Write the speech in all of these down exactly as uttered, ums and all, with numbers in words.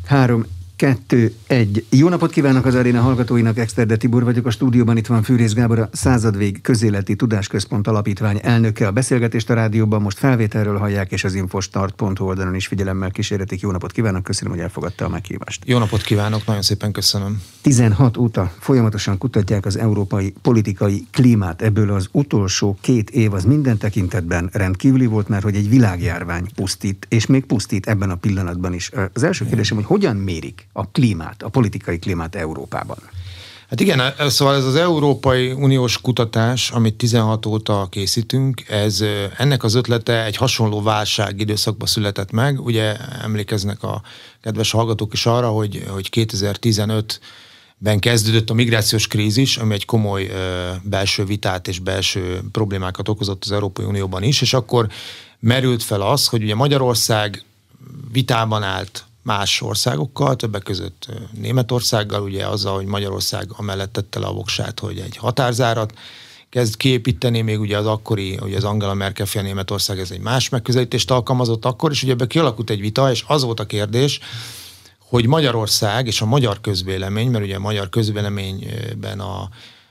Három, kettő, egy. Jó napot kívánok az aréna hallgatóinak, Exterde Tibor vagyok, a stúdióban itt van Fűrész Gábor, a Századvég Közéleti Tudásközpont Alapítvány elnöke. A beszélgetést a rádióban most felvételről hallják, és az infostart pont hu oldalon is figyelemmel kísérhetik. Jó napot kívánok, köszönöm, hogy elfogadta a meghívást. Jó napot kívánok, nagyon szépen köszönöm. tizenhat óta folyamatosan kutatják az európai politikai klímát. Ebből az utolsó két év az minden tekintetben rendkívüli volt, mert hogy egy világjárvány pusztít, és még pusztít ebben a pillanatban is. Az első kérdésem, hogy hogyan mérik a klímát, a politikai klímát Európában? Hát igen, szóval ez az Európai Uniós kutatás, amit tizenhat óta készítünk, ez, ennek az ötlete egy hasonló válság időszakban született meg. Ugye emlékeznek a kedves hallgatók is arra, hogy, hogy kétezer-tizenötben kezdődött a migrációs krízis, ami egy komoly ö, belső vitát és belső problémákat okozott az Európai Unióban is, és akkor merült fel az, hogy ugye Magyarország vitában állt más országokkal, többek között Németországgal, ugye azzal, hogy Magyarország amellett tette le a voksát, hogy egy határzárat kezd kiépíteni, még ugye az akkori, ugye az Angela Merkel fél Németország ez egy más megközelítést alkalmazott akkor, és ugye ebben kialakult egy vita, és az volt a kérdés, hogy Magyarország és a magyar közvélemény, mert ugye a magyar közvéleményben a,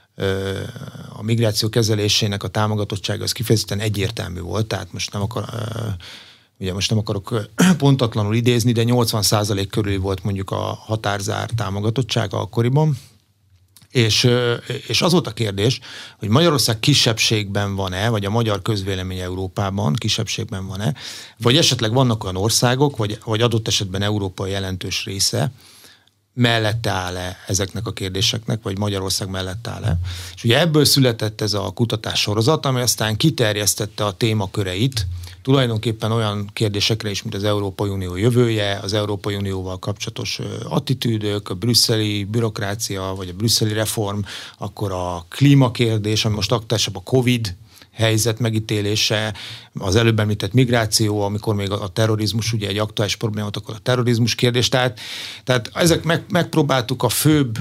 a migráció kezelésének a támogatottsága az kifejezetten egyértelmű volt, tehát most nem akar... Ugye most nem akarok pontatlanul idézni, de nyolcvan százalék körül volt mondjuk a határzár támogatottsága akkoriban. És, és az volt a kérdés, hogy Magyarország kisebbségben van-e, vagy a magyar közvélemény Európában kisebbségben van-e, vagy esetleg vannak olyan országok, vagy, vagy adott esetben Európa jelentős része, mellette áll-e ezeknek a kérdéseknek, vagy Magyarország mellett áll-e. És ugye ebből született ez a kutatás sorozat, ami aztán kiterjesztette a témaköreit, tulajdonképpen olyan kérdésekre is, mint az Európai Unió jövője, az Európai Unióval kapcsolatos attitűdök, a brüsszeli bürokrácia, vagy a brüsszeli reform, akkor a klímakérdés, ami most aktuálisabb a Covid helyzet megítélése, az előbb említett migráció, amikor még a terrorizmus ugye egy aktuális probléma volt, akkor a terrorizmus kérdés. Tehát, tehát ezek meg, megpróbáltuk a főbb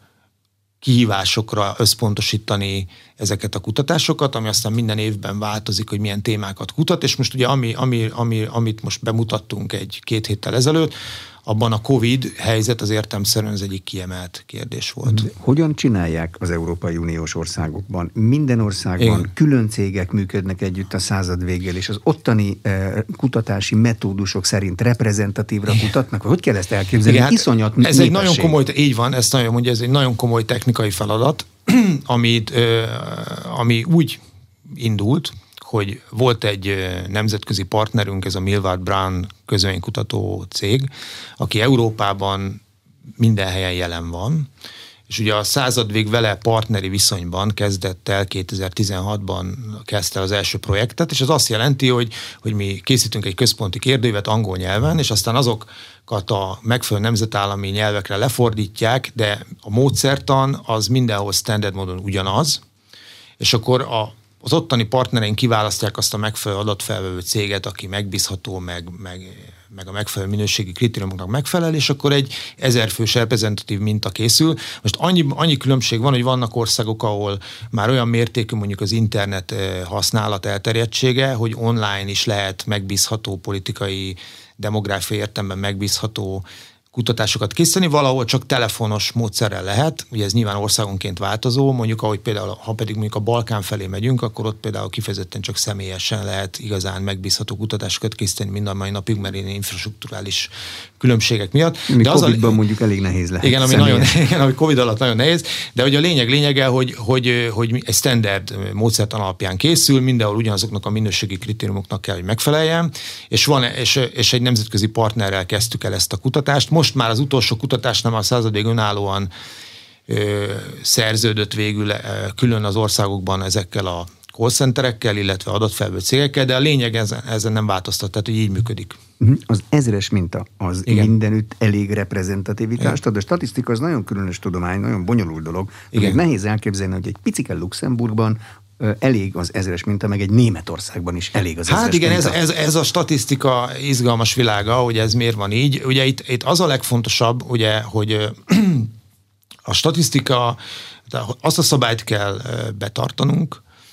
kihívásokra összpontosítani ezeket a kutatásokat, ami aztán minden évben változik, hogy milyen témákat kutat, és most ugye ami, ami, ami, amit most bemutattunk egy-két héttel ezelőtt, abban a Covid helyzet az értelemszerűen az egyik kiemelt kérdés volt. Hogyan csinálják az Európai Uniós országokban? Minden országban Igen. külön cégek működnek együtt a századvéggel, és az ottani eh, kutatási metódusok szerint reprezentatívra Igen. kutatnak? Hogy kell ezt elképzelni? Igen, Iszonyat hát ez egy nagyon komoly, így van, ezt nagyon mondja, ez egy nagyon komoly technikai feladat, amit, eh, ami úgy indult, hogy volt egy nemzetközi partnerünk, ez a Millward Brown közvéleménykutató cég, aki Európában minden helyen jelen van, és ugye a Századvég vele partneri viszonyban kezdett el, kétezer-tizenhatban kezdte el az első projektet, és ez azt jelenti, hogy, hogy mi készítünk egy központi kérdőívet angol nyelven, és aztán azokat a megfelelő nemzetállami nyelvekre lefordítják, de a módszertan az mindenhol standard módon ugyanaz, és akkor a az ottani partnereink kiválasztják azt a megfelelő adatfelvevő céget, aki megbízható, meg, meg, meg a megfelelő minőségi kritériumoknak megfelel, és akkor egy ezerfős reprezentatív minta készül. Most annyi, annyi különbség van, hogy vannak országok, ahol már olyan mértékű mondjuk az internet használat elterjedtsége, hogy online is lehet megbízható politikai, demográfiai értelemben megbízható kutatásokat készíteni, valahol csak telefonos módszerrel lehet, ugye ez nyilván országonként változó, mondjuk ahogy például, ha pedig mondjuk a Balkán felé megyünk, akkor ott például kifejezetten csak személyesen lehet igazán megbízható kutatásokat készíteni mind a mai napig, mert én infrastrukturális különbségek miatt. Mi de Covidban az, mondjuk elég nehéz lehet. Igen, ami, nagyon, igen, ami Covid alatt nagyon nehéz, de hogy a lényeg lényege, hogy, hogy, hogy egy standard módszertan alapján készül, mindenhol ugyanazoknak a minőségi kritériumoknak kell, hogy megfeleljen, és, van, és, és egy nemzetközi partnerrel kezdtük el ezt a kutatást. Most már az utolsó kutatásnál a Századvég önállóan ö, szerződött végül ö, külön az országokban ezekkel a call centerekkel, illetve adatfelvevő cégekkel, de a lényeg ezen, ezen nem változtat, tehát hogy így működik. Az ezres minta az Igen. mindenütt elég reprezentativitást ad. A statisztika az nagyon különös tudomány, nagyon bonyolult dolog. Nehéz elképzelni, hogy egy picike Luxemburgban elég az ezres minta, meg egy Németországban is elég az ezres Hát igen, minta. ez, ez, ez a statisztika izgalmas világa, hogy ez miért van így. Ugye itt, itt az a legfontosabb, ugye, hogy a statisztika, azt a szabályt kell betartanunk,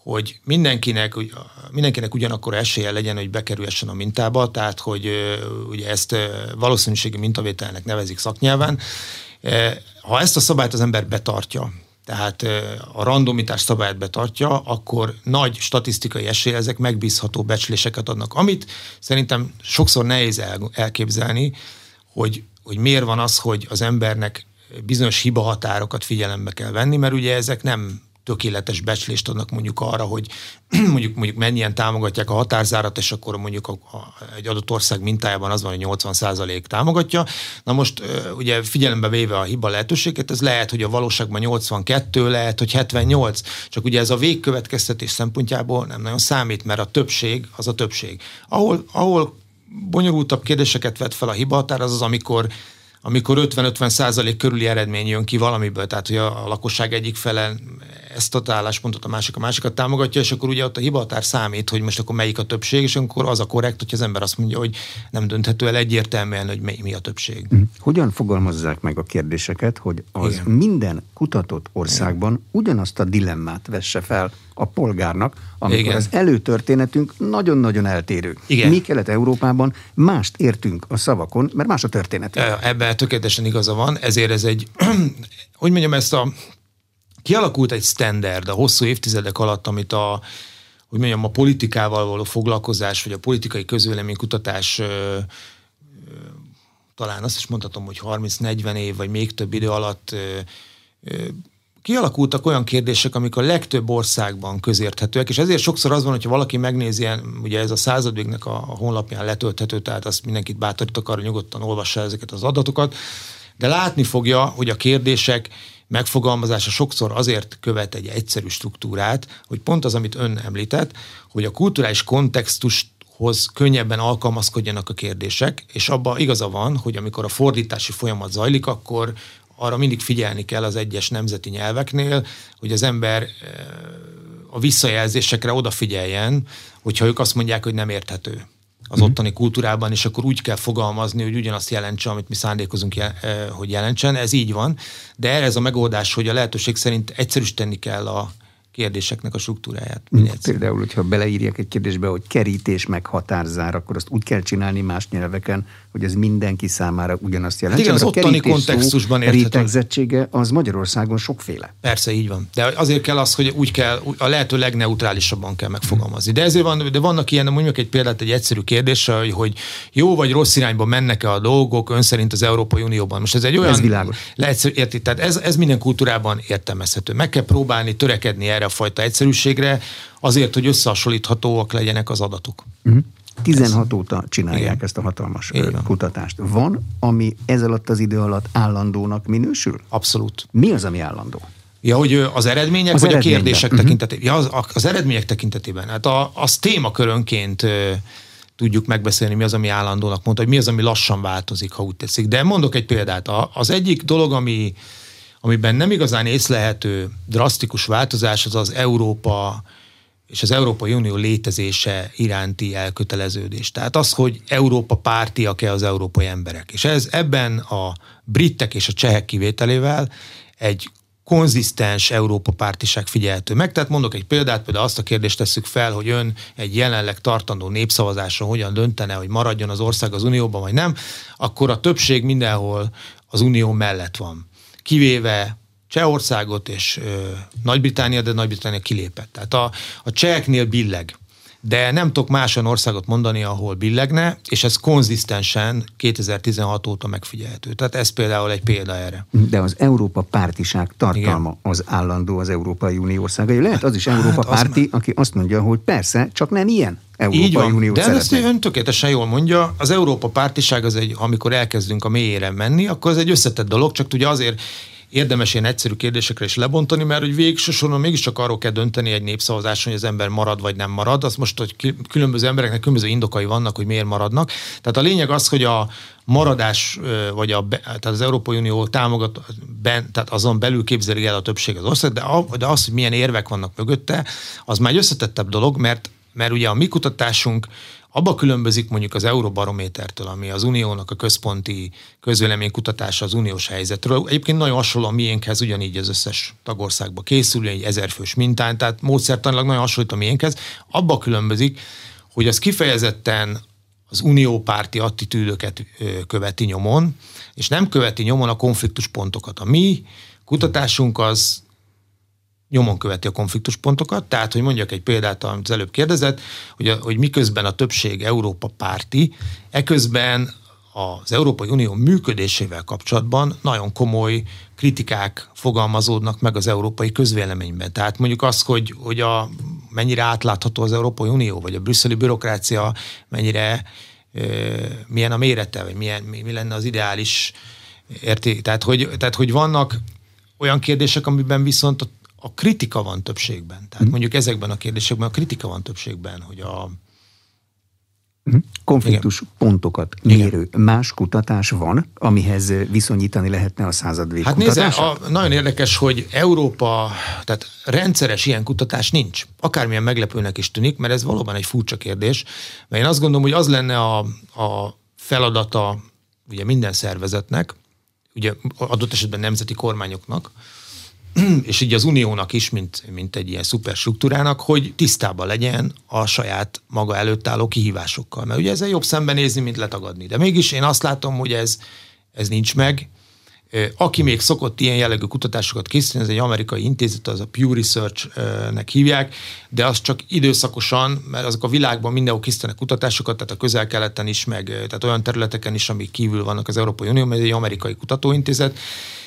hogy mindenkinek, mindenkinek ugyanakkor esélye legyen, hogy bekerülhessen a mintába, tehát hogy ugye ezt valószínűségi mintavételnek nevezik szaknyelven. Ha ezt a szabályt az ember betartja, tehát a randomitás szabályát betartja, akkor nagy statisztikai esélye ezek megbízható becsléseket adnak. Amit szerintem sokszor nehéz el, elképzelni, hogy, hogy miért van az, hogy az embernek bizonyos hibahatárokat figyelembe kell venni, mert ugye ezek nem tökéletes becslést adnak mondjuk arra, hogy mondjuk, mondjuk mennyien támogatják a határzárat, és akkor mondjuk a, a, egy adott ország mintájában az van, hogy nyolcvan százalék támogatja. Na most ugye figyelembe véve a hiba lehetőséget, ez lehet, hogy a valóságban nyolcvankettő, lehet, hogy hetvennyolc, csak ugye ez a végkövetkeztetés szempontjából nem nagyon számít, mert a többség az a többség. Ahol, ahol bonyolultabb kérdéseket vet fel a hibahatár, az az, amikor amikor ötven-ötven százalék körüli eredmény jön ki valamiből, tehát hogy a, a lakosság egyik fele ezt a álláspontot, a másik a másikat támogatja, és akkor ugye ott a hibahatár számít, hogy most akkor melyik a többség, és akkor az a korrekt, hogy az ember azt mondja, hogy nem dönthető el egyértelműen, hogy mi, mi a többség. Hogyan fogalmazzák meg a kérdéseket, hogy az Igen. minden kutatott országban Igen. ugyanazt a dilemmát vesse fel a polgárnak, amikor Igen. az előtörténetünk nagyon-nagyon eltérő. Igen. Mi Kelet-Európában mást értünk a szavakon, mert más a történetünk. Ebben tökéletesen igaza van, ezért ez egy, hogy mondjam, ezt a kialakult egy standard a hosszú évtizedek alatt, amit a, hogy mondjam, a politikával való foglalkozás, vagy a politikai közvéleménykutatás ö, ö, talán azt is mondhatom, hogy harminc-negyven év, vagy még több idő alatt ö, ö, kialakultak olyan kérdések, amik a legtöbb országban közérthetőek, és ezért sokszor az van, hogyha valaki megnézi, ugye ez a századvégnek a honlapján letölthető, tehát azt mindenkit bátorítok arra, nyugodtan olvassa ezeket az adatokat, de látni fogja, hogy a kérdések megfogalmazása sokszor azért követ egy egyszerű struktúrát, hogy pont az, amit ön említett, hogy a kulturális kontextushoz könnyebben alkalmazkodjanak a kérdések, és abban igaza van, hogy amikor a fordítási folyamat zajlik, akkor arra mindig figyelni kell az egyes nemzeti nyelveknél, hogy az ember a visszajelzésekre odafigyeljen, hogyha ők azt mondják, hogy nem érthető az ottani kultúrában, és akkor úgy kell fogalmazni, hogy ugyanazt jelentse, amit mi szándékozunk, hogy jelentsen. Ez így van, de erre ez a megoldás, hogy a lehetőség szerint egyszerűsíteni kell a kérdéseknek a struktúráját. Például, hogyha beleírják egy kérdésbe, hogy kerítés meg határzár, akkor azt úgy kell csinálni más nyelveken, hogy ez mindenki számára ugyanazt jelent. Hát igen, az ottani kontextusban érthető. Rétegzettsége az Magyarországon sokféle. Persze, így van. De azért kell az, hogy úgy kell, a lehető legneutrálisabban kell megfogalmazni. De ezért van, de vannak ilyen, mondjuk egy példát, egy egyszerű kérdésre, hogy, hogy jó vagy rossz irányba mennek-e a dolgok ön szerint az Európai Unióban. Most ez egy olyan... Ez világos. Leegyszerű, érti, tehát ez, ez minden kultúrában értelmezhető. Meg kell próbálni törekedni erre a fajta egyszerűségre, azért, hogy összehasonlíthatóak legyenek az adatok. Uh-huh. tizenhat óta csinálják Igen. ezt a hatalmas Igen. kutatást. Van, ami ez alatt az idő alatt állandónak minősül? Abszolút. Mi az, ami állandó? Ja, hogy az eredmények, az vagy eredményben. A kérdések uh-huh. tekintetében? Ja, az, az eredmények tekintetében. Hát a, az témakörönként uh, tudjuk megbeszélni, mi az, ami állandónak mondta, hogy mi az, ami lassan változik, ha úgy tetszik. De mondok egy példát. A, az egyik dolog, ami amiben nem igazán észlelhető drasztikus változás, az az Európa és az Európai Unió létezése iránti elköteleződés. Tehát az, hogy Európa pártiak-e az európai emberek. És ez ebben a britek és a csehek kivételével egy konzisztens Európa pártiság figyelhető meg. Tehát mondok egy példát, például azt a kérdést tesszük fel, hogy ön egy jelenleg tartandó népszavazáson hogyan döntene, hogy maradjon az ország az Unióban, vagy nem, akkor a többség mindenhol az Unió mellett van. Kivéve Csehországot és ö, Nagy-Britannia, de Nagy-Britannia kilépett. Tehát a, a cseheknél billeg. De nem tudok más olyan országot mondani, ahol billegne, és ez konzisztensen kétezer-tizenhat óta megfigyelhető. Tehát ez például egy példa erre. De az Európa pártiság tartalma Igen. az állandó az Európai Unió országai. Lehet az is Európa hát párti, az aki azt mondja, hogy persze, csak nem ilyen. Európai Így van, Unió de szeretne. ezt ön tökéletesen jól mondja, az Európa pártiság az egy, amikor elkezdünk a mélyére menni, akkor ez egy összetett dolog, csak ugye azért érdemes ilyen egyszerű kérdésekre is lebontani, mert hogy végső soron mégiscsak arról kell dönteni egy népszavazáson, hogy az ember marad vagy nem marad. Az most, hogy különböző embereknek különböző indokai vannak, hogy miért maradnak. Tehát a lényeg az, hogy a maradás, vagy a, tehát az Európai Unió támogat, ben, tehát azon belül képzeli el a többség az ország, de, a, de az, hogy milyen érvek vannak mögötte, az már egy összetettebb dolog, mert, mert ugye a mi kutatásunk abba különbözik mondjuk az Euróbarométertől, ami az Uniónak a központi közvéleménykutatása az uniós helyzetről. Egyébként nagyon hasonló a miénkhez, ugyanígy az összes tagországba készül, egy ezerfős mintán, tehát módszertanilag nagyon hasonlít a miénkhez. Abba különbözik, hogy az kifejezetten az uniópárti attitűdöket követi nyomon, és nem követi nyomon a konfliktuspontokat. A mi kutatásunk az nyomon követi a konfliktuspontokat, tehát, hogy mondjak egy példát, amit az előbb kérdezett, hogy, a, hogy miközben a többség Európa párti, eközben az Európai Unió működésével kapcsolatban nagyon komoly kritikák fogalmazódnak meg az európai közvéleményben. Tehát mondjuk az, hogy, hogy a, mennyire átlátható az Európai Unió, vagy a brüsszeli bürokrácia mennyire, e, milyen a mérete, vagy milyen, mi, mi lenne az ideális érték. Tehát hogy, tehát, hogy vannak olyan kérdések, amiben viszont a A kritika van többségben. Tehát mondjuk ezekben a kérdésekben a kritika van többségben, hogy a... Konfliktus igen. pontokat mérő igen. más kutatás van, amihez viszonyítani lehetne a századvég hát kutatását? Hát nézze, nagyon érdekes, hogy Európa, tehát rendszeres ilyen kutatás nincs. Akármilyen meglepőnek is tűnik, mert ez valóban egy furcsa kérdés, mert én azt gondolom, hogy az lenne a, a feladata ugye minden szervezetnek, ugye adott esetben nemzeti kormányoknak, és így az uniónak is, mint, mint egy ilyen szuperstruktúrának, hogy tisztában legyen a saját maga előtt álló kihívásokkal. Mert ugye ezzel jobb szembenézni, mint letagadni. De mégis én azt látom, hogy ez, ez nincs meg. Aki még szokott ilyen jellegű kutatásokat készíteni, ez egy amerikai intézet, az a Pew Research-nek hívják, de az csak időszakosan, mert azok a világban mindenhol készítenek kutatásokat, tehát a Közel-Keleten is, meg tehát olyan területeken is, amik kívül vannak az Európai Unió, mert ez egy amerikai kutatóintézet.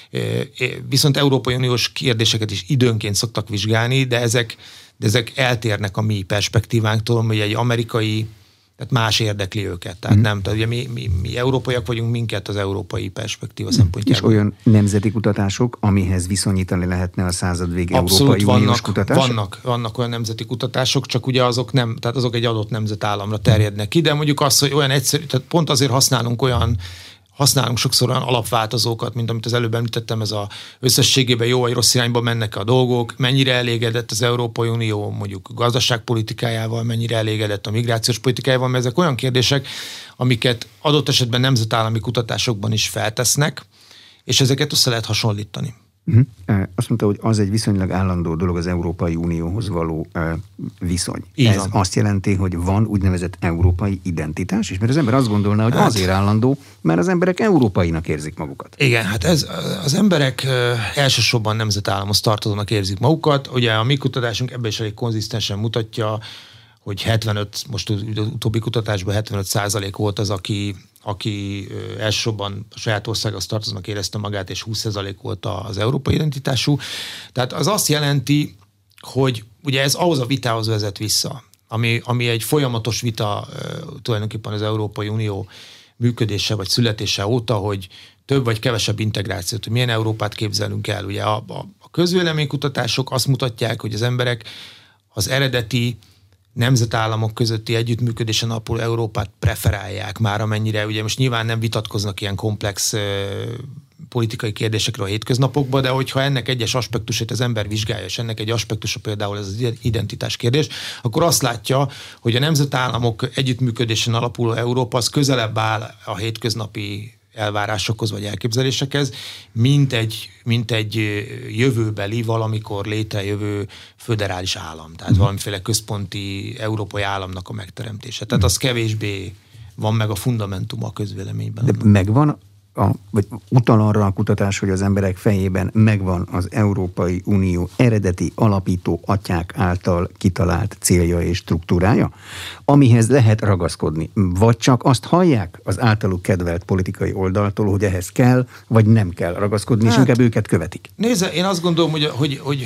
Viszont Európai Uniós kérdéseket is időnként szoktak vizsgálni, de ezek, de ezek eltérnek a mi perspektívánktól, hogy egy amerikai, tehát más érdekli őket. Tehát hmm. nem, tehát ugye mi, mi, mi európaiak vagyunk, minket az európai perspektíva szempontjából. És olyan nemzeti kutatások, amihez viszonyítani lehetne a századvég Európai vannak, Uniós kutatások? Vannak, vannak olyan nemzeti kutatások, csak ugye azok nem, tehát azok egy adott nemzetállamra terjednek ki, de mondjuk az, hogy olyan egyszerű, tehát pont azért használunk olyan használunk sokszor olyan alapváltozókat, mint amit az előbb említettem, ez a összességében jó vagy rossz irányba mennek a dolgok, mennyire elégedett az Európai Unió mondjuk gazdaságpolitikájával, mennyire elégedett a migrációs politikájával, mert ezek olyan kérdések, amiket adott esetben nemzetállami kutatásokban is feltesznek, és ezeket össze lehet hasonlítani. Uh-huh. Azt mondta, hogy az egy viszonylag állandó dolog az Európai Unióhoz való uh, viszony. Így Ez van. azt jelenti, hogy van úgynevezett európai identitás, és mert az ember azt gondolná, hogy hát, azért állandó, mert az emberek európainak érzik magukat. Igen, hát ez, az emberek uh, elsősorban nemzetállamhoz tartozónak érzik magukat. Ugye a mi kutatásunk ebben is elég konzisztensen mutatja, hogy hetvenöt, most utóbbi kutatásban hetvenöt százalék volt az, aki, aki elsősorban a saját országhoz tartoznak érezte magát, és húsz százalék volt az európai identitású. Tehát az azt jelenti, hogy ugye ez ahhoz a vitához vezet vissza, ami, ami egy folyamatos vita tulajdonképpen az Európai Unió működése vagy születése óta, hogy több vagy kevesebb integrációt, hogy milyen Európát képzelünk el. Ugye a, a, a közvéleménykutatások azt mutatják, hogy az emberek az eredeti nemzetállamok közötti együttműködésen alapuló Európát preferálják már, amennyire, ugye most nyilván nem vitatkoznak ilyen komplex uh, politikai kérdésekről a hétköznapokban, de hogyha ennek egyes aspektusait az ember vizsgálja, és ennek egy aspektusa például ez az identitás kérdés, akkor azt látja, hogy a nemzetállamok együttműködésen alapuló Európa az közelebb áll a hétköznapi elvárásokhoz vagy elképzelésekhez, mint egy, mint egy jövőbeli, valamikor létrejövő föderális állam. Tehát mm. valamiféle központi európai államnak a megteremtése. Tehát az kevésbé van meg a fundamentuma a közvéleményben. De megvan, a, vagy utal arra a kutatás, hogy az emberek fejében megvan az Európai Unió eredeti alapító atyák által kitalált célja és struktúrája, amihez lehet ragaszkodni. Vagy csak azt hallják az általuk kedvelt politikai oldaltól, hogy ehhez kell, vagy nem kell ragaszkodni, hát, és inkább őket követik. Nézze, én azt gondolom, hogy, hogy, hogy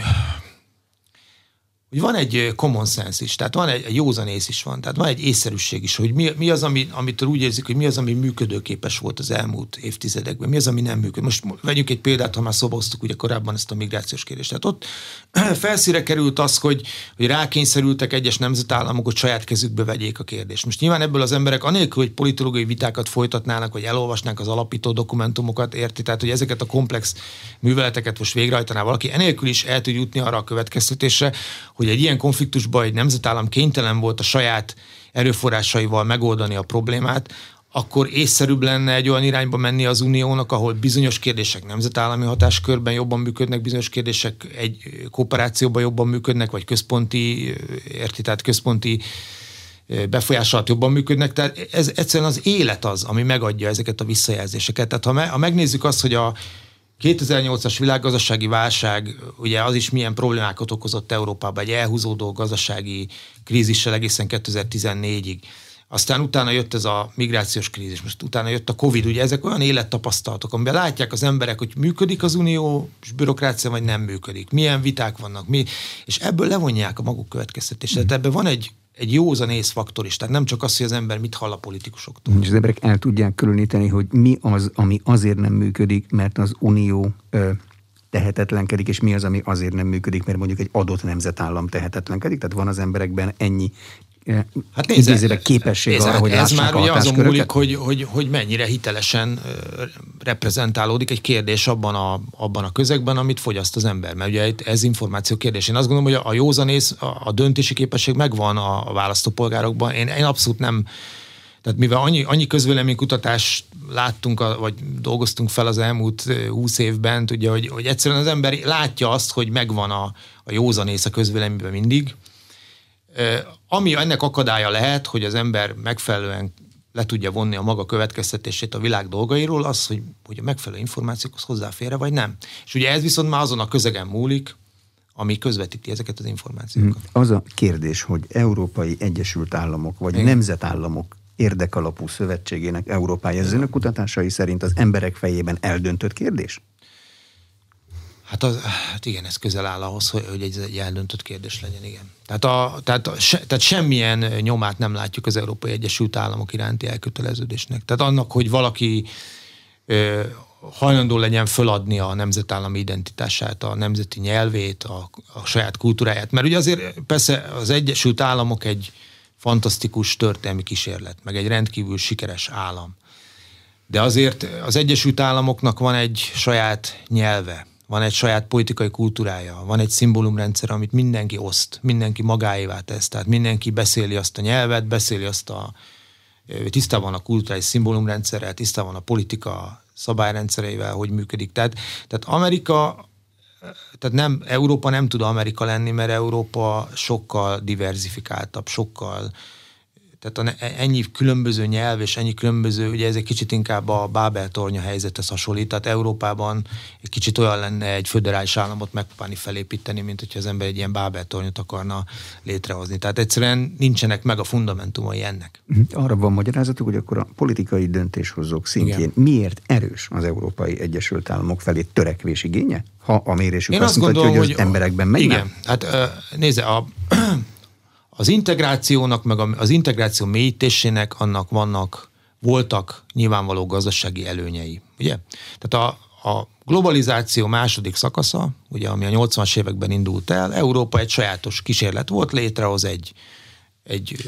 hogy van egy common sense is, tehát van egy, egy józanész is van, tehát van egy észszerűség is, hogy mi, mi az, ami, amitől úgy érzik, hogy mi az, ami működőképes volt az elmúlt évtizedekben, mi az, ami nem működik. Most vegyünk egy példát, ha már szóba hoztuk ugye korábban ezt a migrációs kérdést. Tehát ott felszínre került az, hogy, hogy rákényszerültek egyes nemzetállamok, hogy saját kezükbe vegyék a kérdést. Most nyilván ebből az emberek anélkül, hogy politológiai vitákat folytatnának, vagy elolvasnák az alapító dokumentumokat, érti, tehát hogy ezeket a komplex műveleteket most végrehajtaná valaki, enélkül is el tud jutni arra a következtetésre, hogy hogy egy ilyen konfliktusban egy nemzetállam kénytelen volt a saját erőforrásaival megoldani a problémát, akkor észszerűbb lenne egy olyan irányba menni az uniónak, ahol bizonyos kérdések nemzetállami hatáskörben jobban működnek, bizonyos kérdések egy kooperációban jobban működnek, vagy központi, érti, tehát központi befolyás alatt jobban működnek. Tehát ez egyszerűen az élet az, ami megadja ezeket a visszajelzéseket. Tehát ha, me, ha megnézzük azt, hogy a kétezer-nyolcas világgazdasági válság, ugye az is milyen problémákat okozott Európában, egy elhúzódó gazdasági krízissel egészen kétezer-tizennégyig. Aztán utána jött ez a migrációs krízis, most utána jött a Covid, ugye ezek olyan élettapasztalatok, amiben látják az emberek, hogy működik az uniós bürokrácia, vagy nem működik, milyen viták vannak, mi, és ebből levonják a maguk következtetést. Tehát ebben van egy, egy józanész faktor is, tehát nem csak az, hogy az ember mit hall a politikusoktól. És az emberek el tudják különíteni, hogy mi az, ami azért nem működik, mert az unió ö, tehetetlenkedik, és mi az, ami azért nem működik, mert mondjuk egy adott nemzetállam tehetetlenkedik. Tehát van az emberekben ennyi hát nézze, képesség nézze, arra, hogy ez lássák már a ugye azon múlik, hatásköröket. hogy, hogy, hogy mennyire hitelesen reprezentálódik egy kérdés abban a, abban a közegben, amit fogyaszt az ember. Mert ugye ez információ kérdés. Én azt gondolom, hogy a józanész, a, a döntési képesség megvan a, a választópolgárokban. Én, én abszolút nem, tehát mivel annyi, annyi közvéleménykutatást láttunk, a, vagy dolgoztunk fel az elmúlt húsz évben, ugye, hogy, hogy egyszerűen az ember látja azt, hogy megvan a, a józanész a közvéleményben mindig. Ami ennek akadálya lehet, hogy az ember megfelelően le tudja vonni a maga következtetését a világ dolgairól, az, hogy, hogy a megfelelő információkhoz hozzáfér, vagy nem. És ugye ez viszont már azon a közegen múlik, ami közvetíti ezeket az információkat. Az a kérdés, hogy Európai Egyesült Államok, vagy Igen. nemzetállamok érdekalapú szövetségének Európája, ez önök kutatásai szerint az emberek fejében eldöntött kérdés? Hát, az, hát igen, ez közel áll ahhoz, hogy, hogy egy, egy eldöntött kérdés legyen, igen. Tehát, a, tehát, a, se, tehát semmilyen nyomát nem látjuk az Európai Egyesült Államok iránti elköteleződésnek. Tehát annak, hogy valaki ö, hajlandó legyen föladni a nemzetállami identitását, a nemzeti nyelvét, a, a saját kultúráját. Mert ugye azért persze az Egyesült Államok egy fantasztikus történelmi kísérlet, meg egy rendkívül sikeres állam. De azért az Egyesült Államoknak van egy saját nyelve, van egy saját politikai kultúrája, van egy szimbólumrendszer, amit mindenki oszt, mindenki magáévá tesz, tehát mindenki beszéli azt a nyelvet, beszéli azt a, tisztában van a kulturális szimbólumrendszerrel, tisztában van a politika szabályrendszereivel, hogy működik. Tehát, tehát Amerika, tehát nem, Európa nem tud Amerika lenni, mert Európa sokkal diverzifikáltabb, sokkal, tehát ennyi különböző nyelv és ennyi különböző, ugye ez egy kicsit inkább a Bábel-tornya helyzethez hasonlít, tehát Európában egy kicsit olyan lenne egy föderális államot megpróbálni felépíteni, mint hogyha az ember egy ilyen Bábel-tornyot akarna létrehozni. Tehát egyszerűen nincsenek meg a fundamentumai ennek. Arra van magyarázatuk, hogy akkor a politikai döntéshozók szintjén Igen. miért erős az Európai Egyesült Államok felé törekvés igénye? Ha a mérésük Én azt mutatja, gondolom, hogy az hogy emberekben megy. Igen, hát nézze, a Az integrációnak, meg az integráció mélyítésének annak vannak, voltak nyilvánvaló gazdasági előnyei, ugye? Tehát a, a globalizáció második szakasza, ugye, ami a nyolcvanas években indult el, Európa egy sajátos kísérlet volt, létrehoz egy, egy,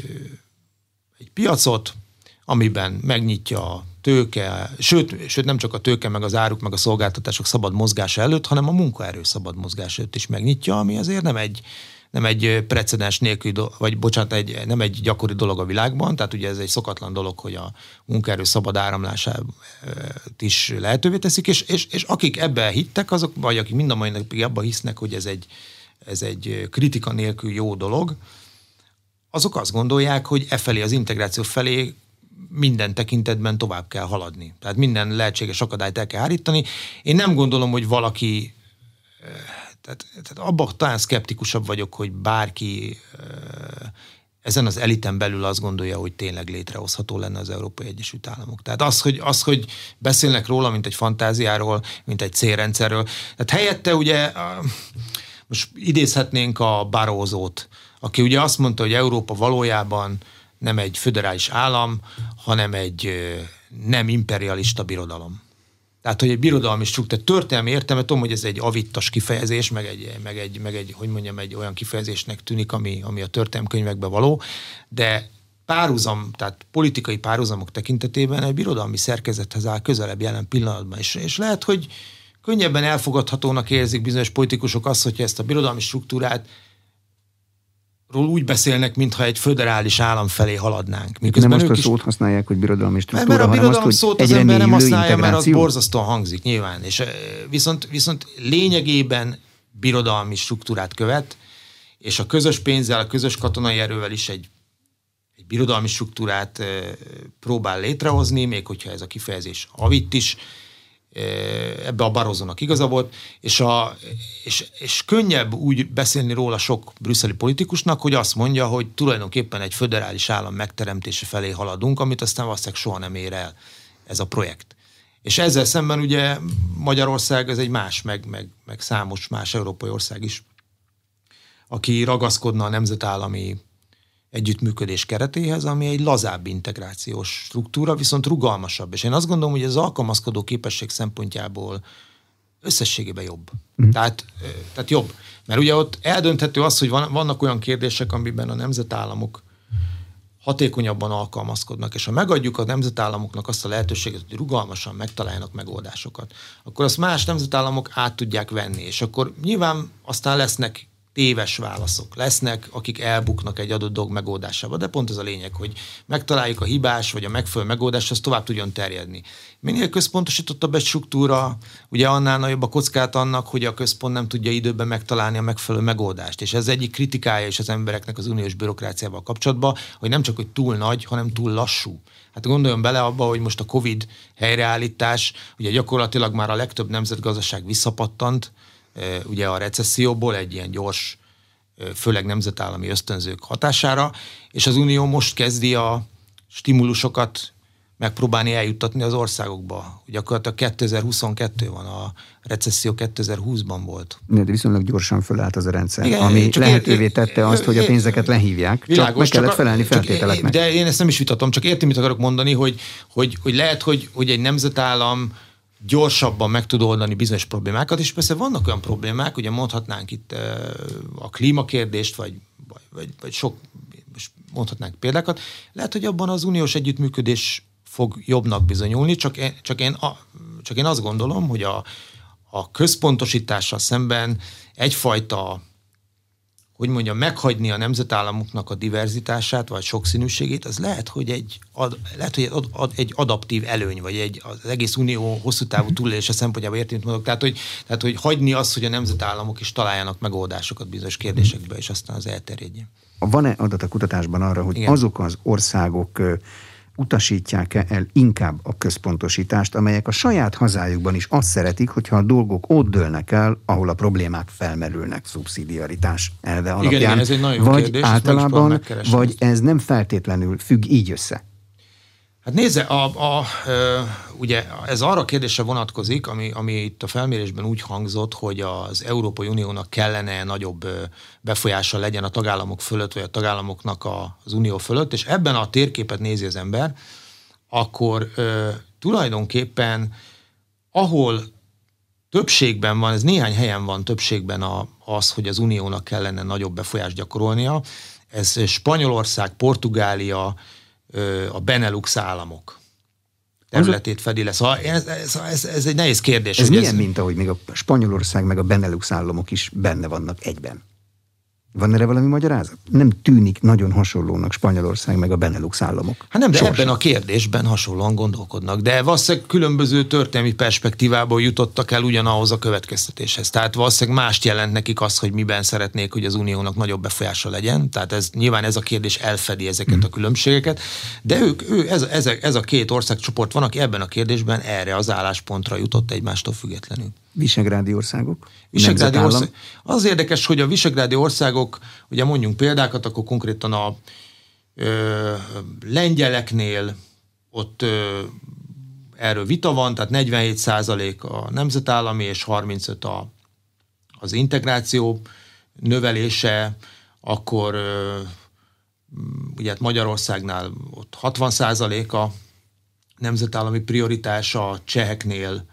egy piacot, amiben megnyitja a tőke, sőt, sőt nem csak a tőke, meg az áruk, meg a szolgáltatások szabad mozgása előtt, hanem a munkaerő szabad mozgása előtt is megnyitja, ami azért nem egy nem egy precedens nélküli, vagy bocsánat, egy, nem egy gyakori dolog a világban, tehát ugye ez egy szokatlan dolog, hogy a munkaerő szabad áramlását is lehetővé teszik, és, és, és akik ebben hittek, azok, vagy akik mind a mai napig abban hisznek, hogy ez egy, ez egy kritika nélkül jó dolog, azok azt gondolják, hogy e felé, az integráció felé minden tekintetben tovább kell haladni. Tehát minden lehetséges akadályt el kell hárítani. Én nem gondolom, hogy valaki Tehát, tehát abban talán szkeptikusabb vagyok, hogy bárki ezen az eliten belül azt gondolja, hogy tényleg létrehozható lenne az Európai Egyesült Államok. Tehát az, hogy, az, hogy beszélnek róla, mint egy fantáziáról, mint egy célrendszerről. Tehát helyette ugye, most idézhetnénk a Barrosót, aki ugye azt mondta, hogy Európa valójában nem egy föderális állam, hanem egy nem imperialista birodalom. Tehát, hogy egy birodalmi struktúra, történelmi értelme, tudom, hogy ez egy avittas kifejezés, meg egy, meg egy, meg egy hogy mondjam, egy olyan kifejezésnek tűnik, ami, ami a történelmkönyvekben való, de párhuzam, tehát politikai párhuzamok tekintetében egy birodalmi szerkezethez áll közelebb jelen pillanatban is. És lehet, hogy könnyebben elfogadhatónak érzik bizonyos politikusok azt, hogyha ezt a birodalmi struktúrát úgy beszélnek, mintha egy föderális állam felé haladnánk. Nem azt a szót használják, hogy birodalmi struktúra, mert a birodalom azt, szót az ember nem használja, mert az borzasztóan hangzik nyilván. És viszont, viszont lényegében birodalmi struktúrát követ, és a közös pénzzel, a közös katonai erővel is egy, egy birodalmi struktúrát próbál létrehozni, még hogyha ez a kifejezés avitt is, ebbe a Barrosónak igaza volt, és, a, és, és könnyebb úgy beszélni róla sok brüsszeli politikusnak, hogy azt mondja, hogy tulajdonképpen egy föderális állam megteremtése felé haladunk, amit aztán valószínűleg soha nem ér el ez a projekt. És ezzel szemben ugye Magyarország ez egy más, meg, meg, meg számos más európai ország is, aki ragaszkodna a nemzetállami együttműködés keretéhez, ami egy lazább integrációs struktúra, viszont rugalmasabb. És én azt gondolom, hogy az alkalmazkodó képesség szempontjából összességében jobb. Mm. Tehát, tehát jobb. Mert ugye ott eldönthető az, hogy van, vannak olyan kérdések, amiben a nemzetállamok hatékonyabban alkalmazkodnak, és ha megadjuk a nemzetállamoknak azt a lehetőséget, hogy rugalmasan megtaláljanak megoldásokat, akkor azt más nemzetállamok át tudják venni, és akkor nyilván aztán lesznek téves válaszok. Lesznek, akik elbuknak egy adott dolg megoldásába, de pont ez a lényeg, hogy megtaláljuk a hibás vagy a megfelelő megoldást, az tovább tudjon terjedni. Minél központosítottabb egy struktúra, ugye annál nagyobb a kockát annak, hogy a központ nem tudja időben megtalálni a megfelelő megoldást. És ez egyik kritikája is az embereknek az uniós bürokráciával kapcsolatban, hogy nem csak, hogy túl nagy, hanem túl lassú. Hát gondoljon bele abba, hogy most a Covid helyreállítás, ugye gyakorlatilag már a legtöbb nemzetgazdaság visszapattant, ugye a recesszióból egy ilyen gyors, főleg nemzetállami ösztönzők hatására, és az Unió most kezdi a stimulusokat megpróbálni eljuttatni az országokba. Gyakorlatilag kétezer-huszonkettő van, a recesszió kétezer-húszban volt. De viszonylag gyorsan fölállt az a rendszer, igen, ami lehetővé tette azt, hogy a pénzeket lehívják, világos, csak meg kellett csak felelni feltételeknek. De én ezt nem is vitatom, csak érti, mit akarok mondani, hogy, hogy, hogy lehet, hogy, hogy egy nemzetállam gyorsabban meg tud oldani bizonyos problémákat, és persze vannak olyan problémák, ugye mondhatnánk itt a klímakérdést, vagy, vagy, vagy sok, mondhatnánk példákat, lehet, hogy abban az uniós együttműködés fog jobbnak bizonyulni, csak én, csak én, a, csak én azt gondolom, hogy a, a központosítással szemben egyfajta, hogy mondjam, meghagyni a nemzetállamoknak a diverzitását, vagy sokszínűségét, az lehet, hogy egy, ad, lehet, hogy egy, ad, egy adaptív előny, vagy egy, az egész unió hosszú távú túlélése szempontjából érti, mint mondok. Tehát hogy, tehát, hogy hagyni azt, hogy a nemzetállamok is találjanak megoldásokat bizonyos kérdésekbe, és aztán az elterjedjen. Van-e adat a kutatásban arra, hogy igen, azok az országok utasítják el inkább a központosítást, amelyek a saját hazájukban is azt szeretik, hogyha a dolgok ott dőlnek el, ahol a problémák felmerülnek, szubszidiaritás elve alapján. Igen, ez egy nagyon jó vagy kérdés, általában, vagy ez nem feltétlenül függ így össze? Hát nézze, a, a, ö, ugye ez arra a kérdésre vonatkozik, ami, ami itt a felmérésben úgy hangzott, hogy az Európai Uniónak kellene nagyobb befolyása legyen a tagállamok fölött, vagy a tagállamoknak a, az unió fölött, és ebben a térképet nézi az ember, akkor ö, tulajdonképpen ahol többségben van, ez néhány helyen van többségben a, az, hogy az uniónak kellene nagyobb befolyást gyakorolnia, ez Spanyolország, Portugália, a Benelux államok területét fedi le. Szóval ez, ez, ez, ez egy nehéz kérdés. Ez milyen ez... minta, hogy még a Spanyolország meg a Benelux államok is benne vannak egyben? Van erre valami magyarázat? Nem tűnik nagyon hasonlónak Spanyolország meg a Benelux államok. Hát nem, de Sorsan. Ebben a kérdésben hasonlóan gondolkodnak. De valószínűleg különböző történelmi perspektívából jutottak el ugyanahoz a következtetéshez. Tehát valószínűleg mást jelent nekik az, hogy miben szeretnék, hogy az uniónak nagyobb befolyása legyen. Tehát ez, nyilván ez a kérdés elfedi ezeket hmm. a különbségeket. De ők, ő, ez, ez, ez a két országcsoport van, aki ebben a kérdésben erre az álláspontra jutott egymástól függetlenül. Visegrádi országok? Visegrádi ország. Az érdekes, hogy a visegrádi országok, ugye mondjunk példákat, akkor konkrétan a ö, lengyeleknél ott ö, erről vita van, tehát negyvenhét százalék a nemzetállami és harmincöt a, az integráció növelése, akkor ö, ugye hát Magyarországnál ott hatvan százalék a nemzetállami prioritása, a cseheknél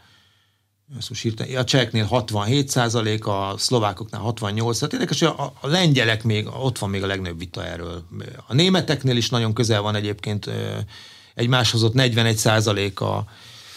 a cseheknél hatvanhét százalék, a szlovákoknál hatvannyolc százalék. Tehát érdekes, hogy a, a lengyelek még, ott van még a legnagyobb vita erről. A németeknél is nagyon közel van egyébként egymáshoz, ott negyvenegy százalék a,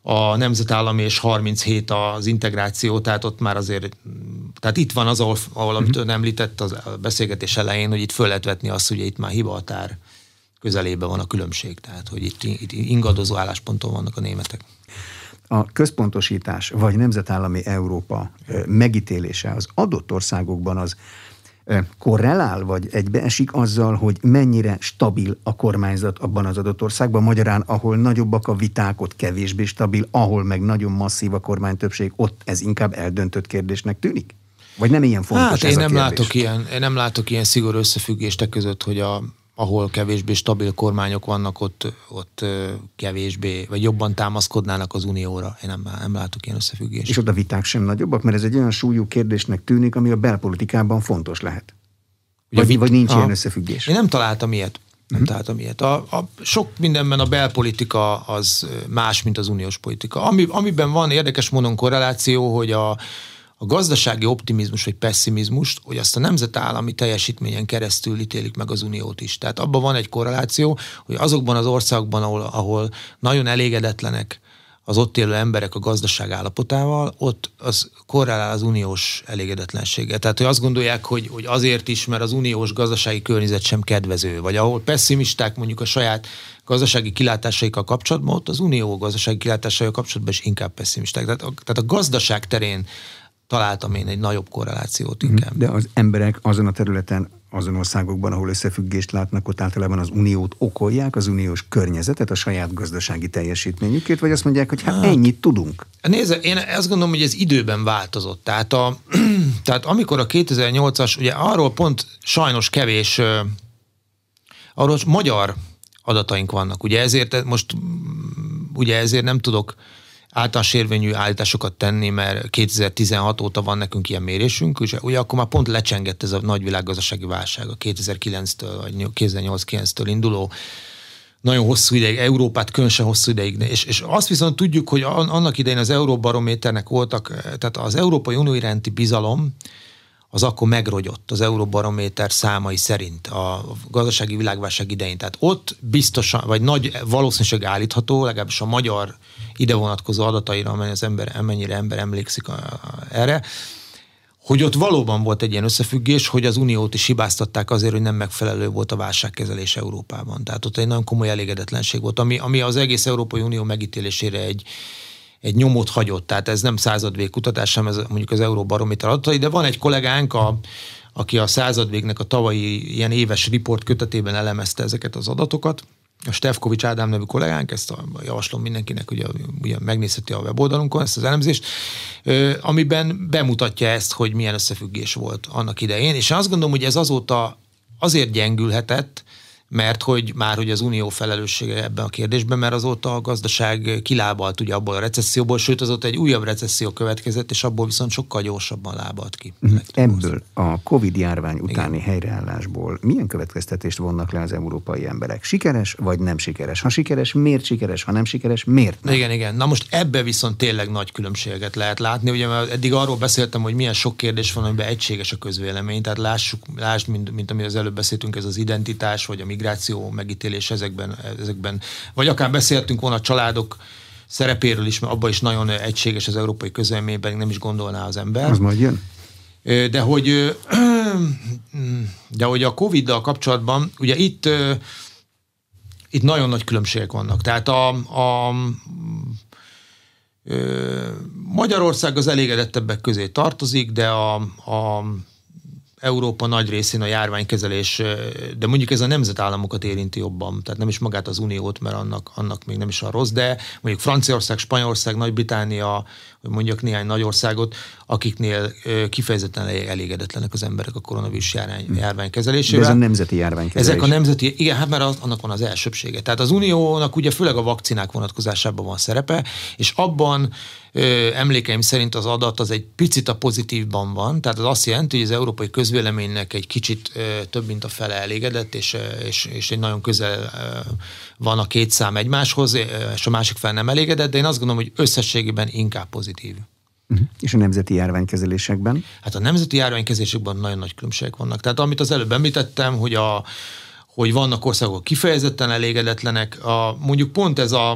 a nemzetállami és harminchét az integráció, tehát ott már azért, tehát itt van az, ahol, ahol amit ön említett az a beszélgetés elején, hogy itt föl lehet vetni azt, hogy itt már hibahatár közelében van a különbség, tehát hogy itt, itt ingadozó állásponton vannak a németek. A központosítás vagy nemzetállami Európa megítélése az adott országokban az korrelál, vagy egybeesik azzal, hogy mennyire stabil a kormányzat abban az adott országban, magyarán, ahol nagyobbak a viták, ott kevésbé stabil, ahol meg nagyon masszív a kormánytöbbség, ott ez inkább eldöntött kérdésnek tűnik? Vagy nem ilyen fontos hát ez én a nem kérdés? látok ilyen, én nem látok ilyen szigorú összefüggést között, hogy a ahol kevésbé stabil kormányok vannak, ott, ott kevésbé, vagy jobban támaszkodnának az unióra. Én nem, nem látok ilyen összefüggést. És ott a viták sem nagyobbak, mert ez egy olyan súlyú kérdésnek tűnik, ami a belpolitikában fontos lehet. Vagy, vit... vagy nincs a... ilyen összefüggés. Én nem találtam ilyet. Nem uh-huh. találtam ilyet. A, a, sok mindenben a belpolitika az más, mint az uniós politika. Ami, amiben van érdekes módon korreláció, hogy a A gazdasági optimizmus vagy pessimizmust, hogy azt a nemzetállami teljesítményen keresztül ítélik meg az uniót is. Tehát abban van egy korreláció, hogy azokban az országokban, ahol, ahol nagyon elégedetlenek az ott élő emberek a gazdaság állapotával, ott az korrelál az uniós elégedetlenséggel. Tehát, hogy azt gondolják, hogy, hogy azért is, mert az uniós gazdasági környezet sem kedvező, vagy ahol pessimisták mondjuk a saját gazdasági kilátásaikkal kapcsolatban, ott az unió gazdasági kilátásaikkal kapcsolatban is inkább pessimisták. Tehát a, tehát a gazdaság terén találtam én egy nagyobb korrelációt inkább. De az emberek azon a területen, azon országokban, ahol összefüggést látnak, ott általában az uniót okolják, az uniós környezetet, a saját gazdasági teljesítményükért, vagy azt mondják, hogy hát, hát ennyit tudunk. Nézze, én azt gondolom, hogy ez időben változott. Tehát, a, tehát amikor a kétezer-nyolcas, ugye arról pont sajnos kevés, arról magyar adataink vannak. Ugye ezért most, ugye ezért nem tudok általános érvényű állításokat tenni, mert kétezer-tizenhat óta van nekünk ilyen mérésünk, és ugye akkor már pont lecsengett ez a nagy világgazdasági válság, a kétezer-kilenctől vagy kétezer-nyolc-kilenctől induló nagyon hosszú ideig, Európát különösen hosszú ideig. És, és azt viszont tudjuk, hogy annak idején az Euróbarométernek voltak, tehát az Európai Unió iránti bizalom az akkor megrogyott az Euróbarométer számai szerint a gazdasági világválság idején. Tehát ott biztosan, vagy nagy valószínűség állítható, legalábbis a magyar ide vonatkozó adataira, amely az ember, amennyire ember emlékszik a, a, erre, hogy ott valóban volt egy ilyen összefüggés, hogy az uniót is hibáztatták azért, hogy nem megfelelő volt a válságkezelés Európában. Tehát ott egy nagyon komoly elégedetlenség volt, ami, ami az egész Európai Unió megítélésére egy egy nyomot hagyott, tehát ez nem századvég kutatás sem, ez mondjuk az Euróbarométer adatai, de van egy kollégánk, a, aki a századvégnek a tavalyi ilyen éves riport kötetében elemezte ezeket az adatokat, a Stefkovics Ádám nevű kollégánk, ezt a, javaslom mindenkinek, ugye, ugye megnézheti a weboldalunkon ezt az elemzést, amiben bemutatja ezt, hogy milyen összefüggés volt annak idején, és azt gondolom, hogy ez azóta azért gyengülhetett, mert hogy már hogy az unió felelőssége ebben a kérdésben, mert azóta a gazdaság kilábalt ugye abból a recesszióból, sőt azóta egy újabb recesszió következett, és abból viszont sokkal gyorsabban lábalt ki. Ebből a Covid járvány utáni igen. helyreállásból milyen következtetést vonnak le az európai emberek? Sikeres vagy nem sikeres? Ha sikeres, miért sikeres? Ha nem sikeres, miért nem? Igen, igen. Na most ebbe viszont tényleg nagy különbséget lehet látni. Ugye mert eddig arról beszéltem, hogy milyen sok kérdés van, amiben egységes a közvélemény, tehát lássuk, lásd, mint, mint amit az előbb beszéltünk, ez az identitás, vagy a migráció megítélés ezekben, ezekben, vagy akár beszéltünk volna a családok szerepéről is, mert abban is nagyon egységes az európai közvéleményben, nem is gondolná az ember. Az majd jön. De hogy, de hogy a Covid-dal kapcsolatban, ugye itt, itt nagyon nagy különbségek vannak. Tehát a, a Magyarország az elégedettebbek közé tartozik, de a, a Európa nagy részén a járványkezelés, de mondjuk ez a nemzetállamokat érinti jobban, tehát nem is magát az uniót, mert annak, annak még nem is a rossz, de mondjuk Franciaország, Spanyolország, Nagy-Britannia, hogy mondjak néhány nagy országot, akiknél kifejezetten elégedetlenek az emberek a koronavírus járvány, járványkezelésével. De ez a nemzeti járványkezelés. Ezek a nemzeti, igen, hát mert az, annak van az elsőbsége. Tehát az uniónak ugye főleg a vakcinák vonatkozásában van szerepe, és abban ö, emlékeim szerint az adat az egy picit a pozitívban van, tehát az azt jelenti, hogy az európai közvéleménynek egy kicsit ö, több mint a fele elégedett, és, és, és egy nagyon közel ö, van a két szám egymáshoz, és a másik fel nem elégedett, de én azt gondolom, hogy összességében inkább pozitív. Uh-huh. És a nemzeti járványkezelésekben? Hát a nemzeti járványkezelésekben nagyon nagy különbségek vannak. Tehát amit az előbb említettem, hogy a hogy vannak országok kifejezetten elégedetlenek, a, mondjuk pont ez a, a,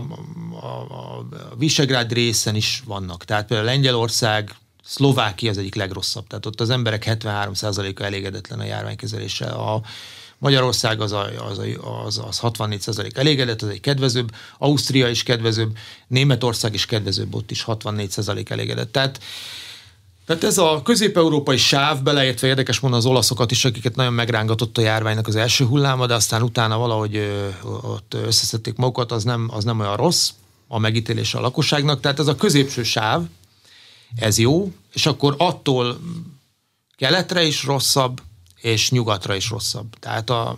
a Visegrád részen is vannak. Tehát például Lengyelország, Szlovákia az egyik legrosszabb. Tehát ott az emberek hetvenhárom százaléka elégedetlen a járványkezeléssel. A Magyarország az, a, az, az, az hatvannégy százalék elégedett, az egy kedvezőbb, Ausztria is kedvezőbb, Németország is kedvezőbb, ott is hatvannégy százalék elégedett. Tehát Tehát ez a közép-európai sáv, beleértve érdekes mondani az olaszokat is, akiket nagyon megrángatott a járványnak az első hulláma, de aztán utána valahogy ö, ott összeszedték magukat, az nem, az nem olyan rossz a megítélése a lakosságnak. Tehát ez a középső sáv, ez jó, és akkor attól keletre is rosszabb, és nyugatra is rosszabb. Tehát a,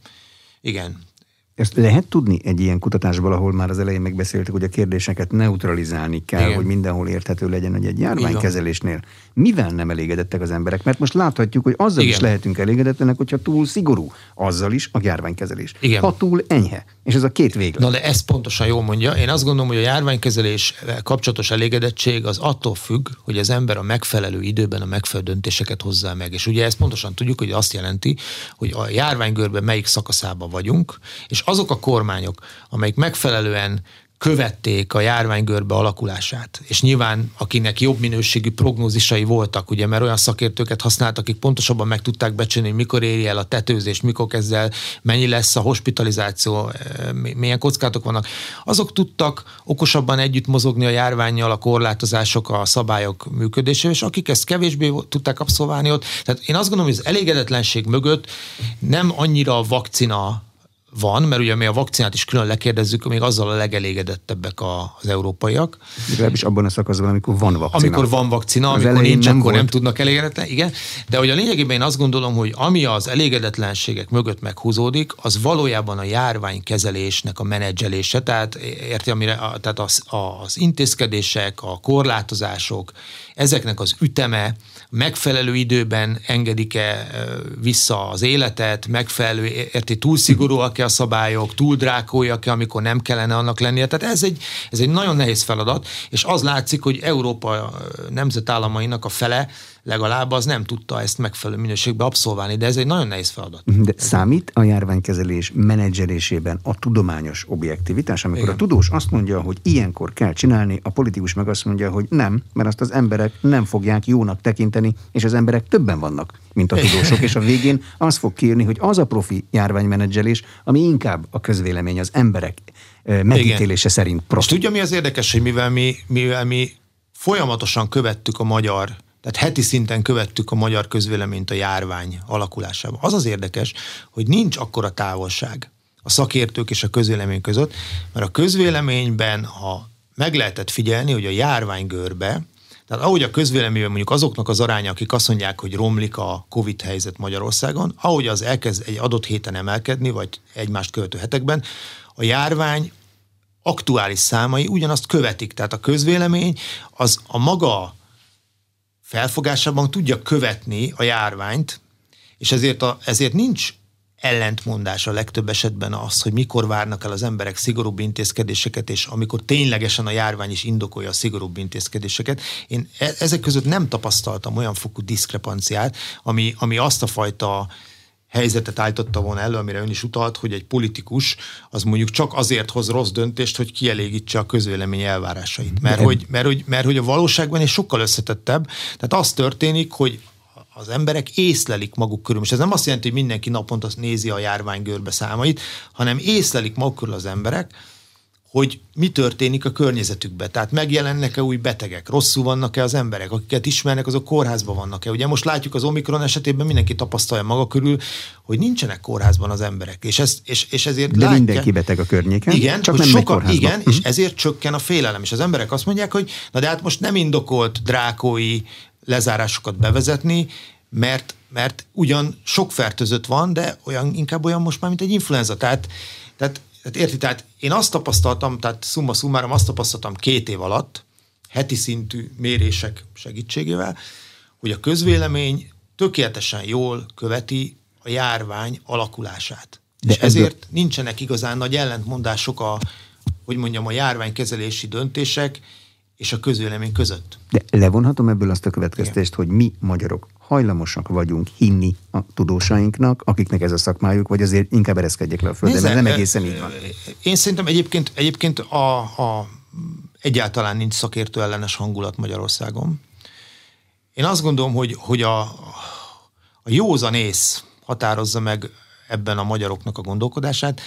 igen. Ezt lehet tudni egy ilyen kutatásból, ahol már az elején megbeszéltük, hogy a kérdéseket neutralizálni kell, igen, hogy mindenhol érthető legyen, hogy egy járványkezelésnél mivel nem elégedettek az emberek? Mert most láthatjuk, hogy azzal igen. is lehetünk elégedetlenek, hogyha túl szigorú, azzal is a járványkezelés. Igen. Ha túl enyhe. És ez a két véglet. Na de ezt pontosan jól mondja. Én azt gondolom, hogy a járványkezelés kapcsolatos elégedettség az attól függ, hogy az ember a megfelelő időben a megfelelő döntéseket hozzá meg. És ugye ezt pontosan tudjuk, hogy azt jelenti, hogy a járványgörbe melyik szakaszában vagyunk, és azok a kormányok, amelyik megfelelően követték a járványgörbe alakulását, és nyilván akinek jobb minőségű prognózisai voltak, ugye, mert olyan szakértőket használtak, akik pontosabban meg tudták becsülni, hogy mikor éri el a tetőzés, mikor kezd el, mennyi lesz a hospitalizáció, milyen kockázatok vannak. Azok tudtak okosabban együtt mozogni a járvánnyal, a korlátozások, a szabályok működésével, és akik ezt kevésbé tudták abszolválni ott. Tehát én azt gondolom, hogy az elégedetlenség mögött nem annyira a vakcina van, mert ugye mi a vakcinát is külön lekérdezzük, még azzal a legelégedettebbek az európaiak. Legalábbis abban a szakaszban, amikor van vakcina. Amikor van vakcina, az amikor nincs, nem akkor volt. Nem tudnak elégedetlen. Igen. De hogy a lényegében én azt gondolom, hogy ami az elégedetlenségek mögött meghúzódik, az valójában a járványkezelésnek a menedzselése, tehát érti, amire, tehát az, az intézkedések, a korlátozások, ezeknek az üteme, megfelelő időben engedik-e vissza az életet, megfelelő, érti, túl szigorúak-e a szabályok, túl drákóiak-e, amikor nem kellene annak lennie. Tehát ez egy, ez egy nagyon nehéz feladat, és az látszik, hogy Európa nemzetállamainak a fele legalább az nem tudta ezt megfelelő minőségben abszolválni, de ez egy nagyon nehéz feladat. De számít a járványkezelés menedzselésében a tudományos objektivitás, amikor igen. a tudós azt mondja, hogy ilyenkor kell csinálni, a politikus meg azt mondja, hogy nem, mert azt az emberek nem fogják jónak tekinteni, és az emberek többen vannak, mint a tudósok, és a végén az fog kiírni, hogy az a profi járványmenedzselés, ami inkább a közvélemény, az emberek megítélése igen. szerint profi. És tudja, mi az érdekes, hogy mivel mi, mivel mi folyamatosan követtük a magyar, tehát heti szinten követtük a magyar közvéleményt a járvány alakulásában. Az az érdekes, hogy nincs akkora távolság a szakértők és a közvélemény között, mert a közvéleményben, ha meg lehetett figyelni, hogy a járványgörbe, tehát ahogy a közvéleményben mondjuk azoknak az aránya, akik azt mondják, hogy romlik a Covid helyzet Magyarországon, ahogy az elkezd egy adott héten emelkedni, vagy egymást követő hetekben, a járvány aktuális számai ugyanazt követik. Tehát a közvélemény az a maga felfogásában tudja követni a járványt, és ezért, a, ezért nincs ellentmondás a legtöbb esetben az, hogy mikor várnak el az emberek szigorúbb intézkedéseket, és amikor ténylegesen a járvány is indokolja a szigorúbb intézkedéseket. Én e- ezek között nem tapasztaltam olyan fokú diszkrepanciát, ami, ami azt a fajta helyzetet állította volna elő, amire ön is utalt, hogy egy politikus az mondjuk csak azért hoz rossz döntést, hogy kielégítse a közvélemény elvárásait. Mert hogy, mert, hogy, mert hogy a valóságban is sokkal összetettebb. Tehát az történik, hogy az emberek észlelik maguk körül. És ez nem azt jelenti, hogy mindenki naponta nézi a járványgörbe számait, hanem észlelik maguk körül az emberek, hogy mi történik a környezetükben. Tehát megjelennek-e új betegek, rosszul vannak-e az emberek, akiket ismernek, azok kórházban vannak-e. Ugye most látjuk az Omikron esetében mindenki tapasztalja maga körül, hogy nincsenek kórházban az emberek. És, ez, és, és ezért De látja, mindenki beteg a környéken, igen, csak nem sokan, megy igen, és ezért csökken a félelem. És az emberek azt mondják, hogy na de hát most nem indokolt drákói lezárásokat bevezetni, mert, mert ugyan sok fertőzött van, de olyan, inkább olyan most már, mint egy influenza. Tehát, tehát, tehát érti, tehát én azt tapasztaltam, tehát summa summarum azt tapasztaltam két év alatt, heti szintű mérések segítségével, hogy a közvélemény tökéletesen jól követi a járvány alakulását. De és ezért ebből... nincsenek igazán nagy ellentmondások a, hogy mondjam, a járványkezelési döntések és a közvélemény között. De levonhatom ebből azt a következtést, igen, hogy mi magyarok hajlamosak vagyunk hinni a tudósainknak, akiknek ez a szakmájuk, vagy azért inkább ereszkedjék le a földre, mert nem egészen így van. Én szerintem egyébként, egyébként a, a, egyáltalán nincs szakértő ellenes hangulat Magyarországon. Én azt gondolom, hogy, hogy a, a józanész határozza meg ebben a magyaroknak a gondolkodását.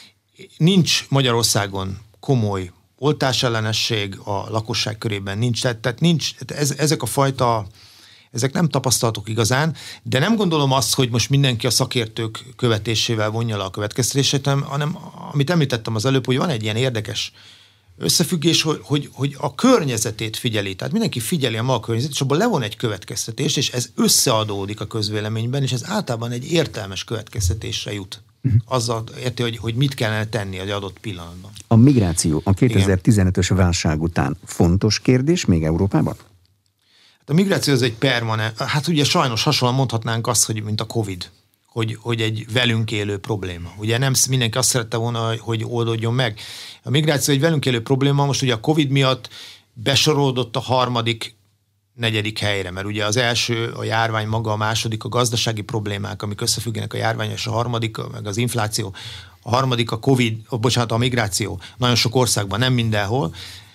Nincs Magyarországon komoly oltásellenesség, a lakosság körében nincs, tehát, tehát nincs, ez, ezek a fajta, ezek nem tapasztalatok igazán, de nem gondolom azt, hogy most mindenki a szakértők követésével vonja le a következtetését, hanem amit említettem az előbb, hogy van egy ilyen érdekes összefüggés, hogy, hogy, hogy a környezetét figyeli, tehát mindenki figyeli a maga környezetét, és abban levon egy következtetést, és ez összeadódik a közvéleményben, és ez általában egy értelmes következtetésre jut. Uh-huh. Azzal érti, hogy, hogy mit kellene tenni az adott pillanatban. A migráció a kétezer-tizenötös válság után fontos kérdés még Európában? Hát a migráció az egy permanens, hát ugye sajnos hasonlóan mondhatnánk azt, hogy mint a Covid, hogy, hogy egy velünk élő probléma. Ugye nem mindenki azt szerette volna, hogy oldódjon meg. A migráció egy velünk élő probléma, most ugye a Covid miatt besorolódott a harmadik, negyedik helyre, mert ugye az első a járvány maga, a második a gazdasági problémák, amik összefüggenek a járvány, és a harmadik, meg az infláció, a harmadik a Covid, oh, bocsánat, a migráció. Nagyon sok országban, nem mindenhol.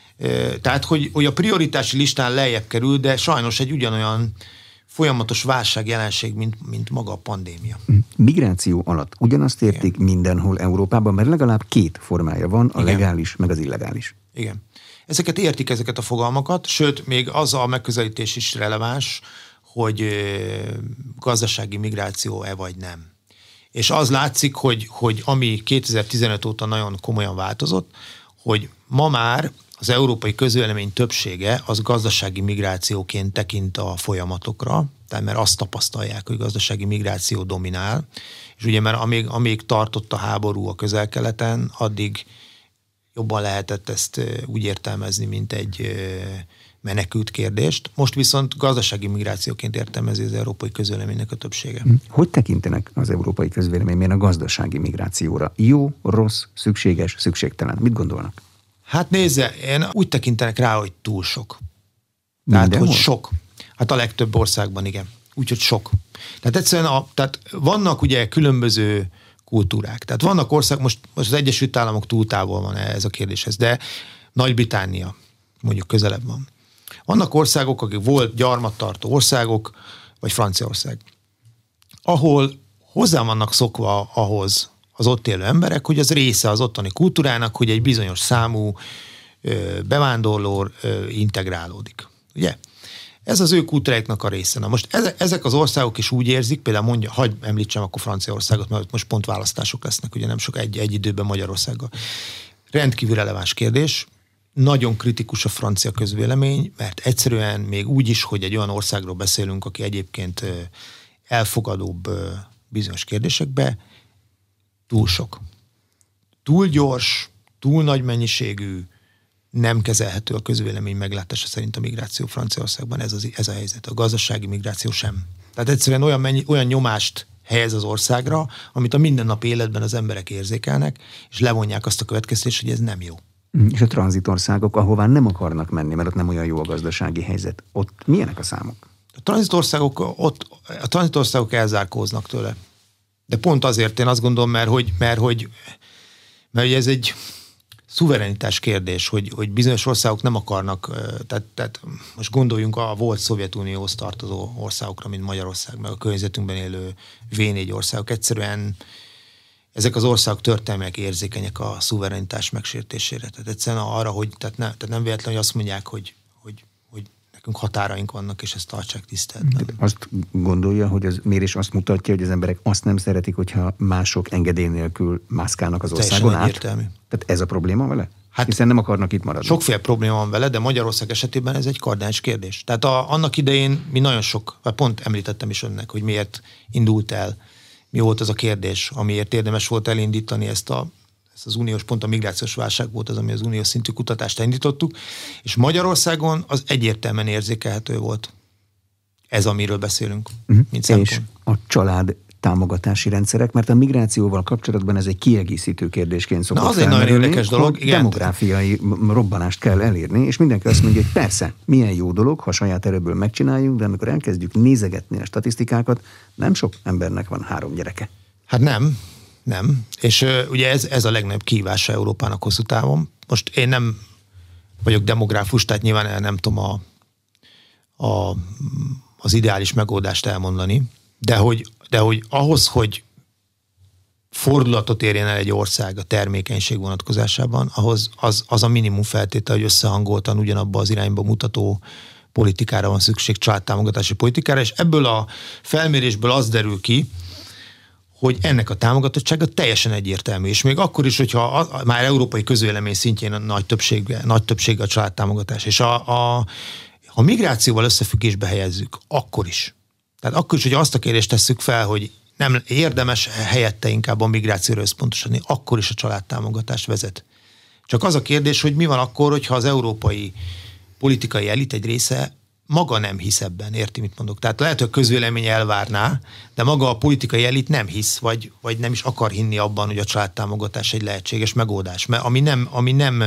Tehát, hogy, hogy a prioritási listán lejjebb kerül, de sajnos egy ugyanolyan folyamatos válság jelenség, mint, mint maga a pandémia. Migráció alatt ugyanazt értik igen, mindenhol Európában, mert legalább két formája van, a igen, legális, meg az illegális. Igen. Ezeket értik, ezeket a fogalmakat, sőt, még az a megközelítés is releváns, hogy gazdasági migráció-e vagy nem. És az látszik, hogy, hogy ami kétezer-tizenöt óta nagyon komolyan változott, hogy ma már az európai közvélemény többsége az gazdasági migrációként tekint a folyamatokra, tehát mert azt tapasztalják, hogy gazdasági migráció dominál, és ugye mert amíg, amíg tartott a háború a Közel-Keleten, addig jobban lehetett ezt úgy értelmezni, mint egy menekült kérdést. Most viszont gazdasági migrációként értelmezi az európai közvéleménynek a többsége. Hogy tekintenek az európai közvéleményben a gazdasági migrációra? Jó, rossz, szükséges, szükségtelen? Mit gondolnak? Hát nézze, én úgy tekintenek rá, hogy túl sok. Tehát, mindenhol? Hogy sok. Hát a legtöbb országban igen. Úgyhogy sok. Tehát egyszerűen a, tehát vannak ugye különböző kultúrák. Tehát vannak országok, most, most az Egyesült Államok túl távol van ez a kérdéshez, de Nagy-Britannia mondjuk közelebb van. Vannak országok, akik volt gyarmattartó országok, vagy Franciaország, ahol hozzá vannak szokva ahhoz az ott élő emberek, hogy az része az ottani kultúrának, hogy egy bizonyos számú ö, bevándorló ö, integrálódik. Ugye? Ez az ő kultúráiknak a része. Na most ezek az országok is úgy érzik, például mondja, hagyj említsem akkor Franciaországot, mert most pont választások lesznek, ugye nem sok egy, egy időben Magyarországgal. Rendkívül releváns kérdés, nagyon kritikus a francia közvélemény, mert egyszerűen még úgy is, hogy egy olyan országról beszélünk, aki egyébként elfogadóbb bizonyos kérdésekbe, túl sok. Túl gyors, túl nagy mennyiségű, nem kezelhető a közvélemény meglátása szerint a migráció Franciaországban, ez, az, ez a helyzet. A gazdasági migráció sem. Tehát egyszerűen olyan, mennyi, olyan nyomást helyez az országra, amit a mindennapi életben az emberek érzékelnek, és levonják azt a következtetést, hogy ez nem jó. És a tranzitországok, ahová nem akarnak menni, mert ott nem olyan jó a gazdasági helyzet, ott milyenek a számok? A tranzitországok, ott, a tranzitországok elzárkóznak tőle. De pont azért én azt gondolom, mert hogy, mert, hogy, mert hogy ez egy szuverenitás kérdés, hogy, hogy bizonyos országok nem akarnak, tehát, tehát most gondoljunk a volt Szovjetunióhoz tartozó országokra, mint Magyarország, meg a környezetünkben élő vé négy országok. Egyszerűen ezek az országok történelmileg érzékenyek a szuverenitás megsértésére. Tehát egyszerűen arra, hogy tehát, ne, tehát nem véletlen, hogy azt mondják, hogy, hogy, hogy nekünk határaink vannak, és ezt tartsák tiszteletben. Azt gondolja, hogy az mérés azt mutatja, hogy az emberek azt nem szeretik, hogyha mások engedély nélkül mászkálnak az országon át? Egyértelmű. Tehát ez a probléma vele? Hát hiszen nem akarnak itt maradni. Sokféle probléma van vele, de Magyarország esetében ez egy kardinális kérdés. Tehát a, annak idején mi nagyon sok, pont említettem is önnek, hogy miért indult el, mi volt az a kérdés, amiért érdemes volt elindítani ezt, a, ezt az uniós, pont a migrációs válság volt az, ami az uniós szintű kutatást elindítottuk, és Magyarországon az egyértelműen érzékelhető volt. Ez, amiről beszélünk, uh-huh. mint szempont. És a család családtámogatási rendszerek, mert a migrációval kapcsolatban ez egy kiegészítő kérdésként szokott Na, az egy nagyon érdekes dolog. Igen. Demográfiai robbanást kell elérni, és mindenki azt mondja, hogy persze, milyen jó dolog, ha saját erőből megcsináljuk, de amikor elkezdjük nézegetni a statisztikákat, nem sok embernek van három gyereke. Hát nem, nem. És uh, ugye ez, ez a legnagyobb kihívása Európának hosszú távon. Most én nem vagyok demográfus, tehát nyilván nem tudom a, a, az ideális megoldást elmondani, de hogy, de hogy ahhoz, hogy fordulatot érjen el egy ország a termékenység vonatkozásában, ahhoz az, az a minimum feltétel, hogy összehangoltan ugyanabba az irányba mutató politikára van szükség, családtámogatási politikára, és ebből a felmérésből az derül ki, hogy ennek a támogatottsága teljesen egyértelmű, és még akkor is, hogyha a, már európai közvélemény szintjén a nagy többsége, nagy többsége a családtámogatás, és a, a, ha migrációval összefüggésbe helyezzük, akkor is. Tehát akkor is, hogy azt a kérdést tesszük fel, hogy nem érdemes helyette inkább a migrációra összpontosítani, akkor is a családtámogatás vezet. Csak az a kérdés, hogy mi van akkor, hogyha az európai politikai elit egy része maga nem hisz ebben, érti, mit mondok? Tehát lehet, hogy a közvélemény elvárná, de maga a politikai elit nem hisz, vagy, vagy nem is akar hinni abban, hogy a családtámogatás egy lehetséges megoldás. Mert ami nem, ami nem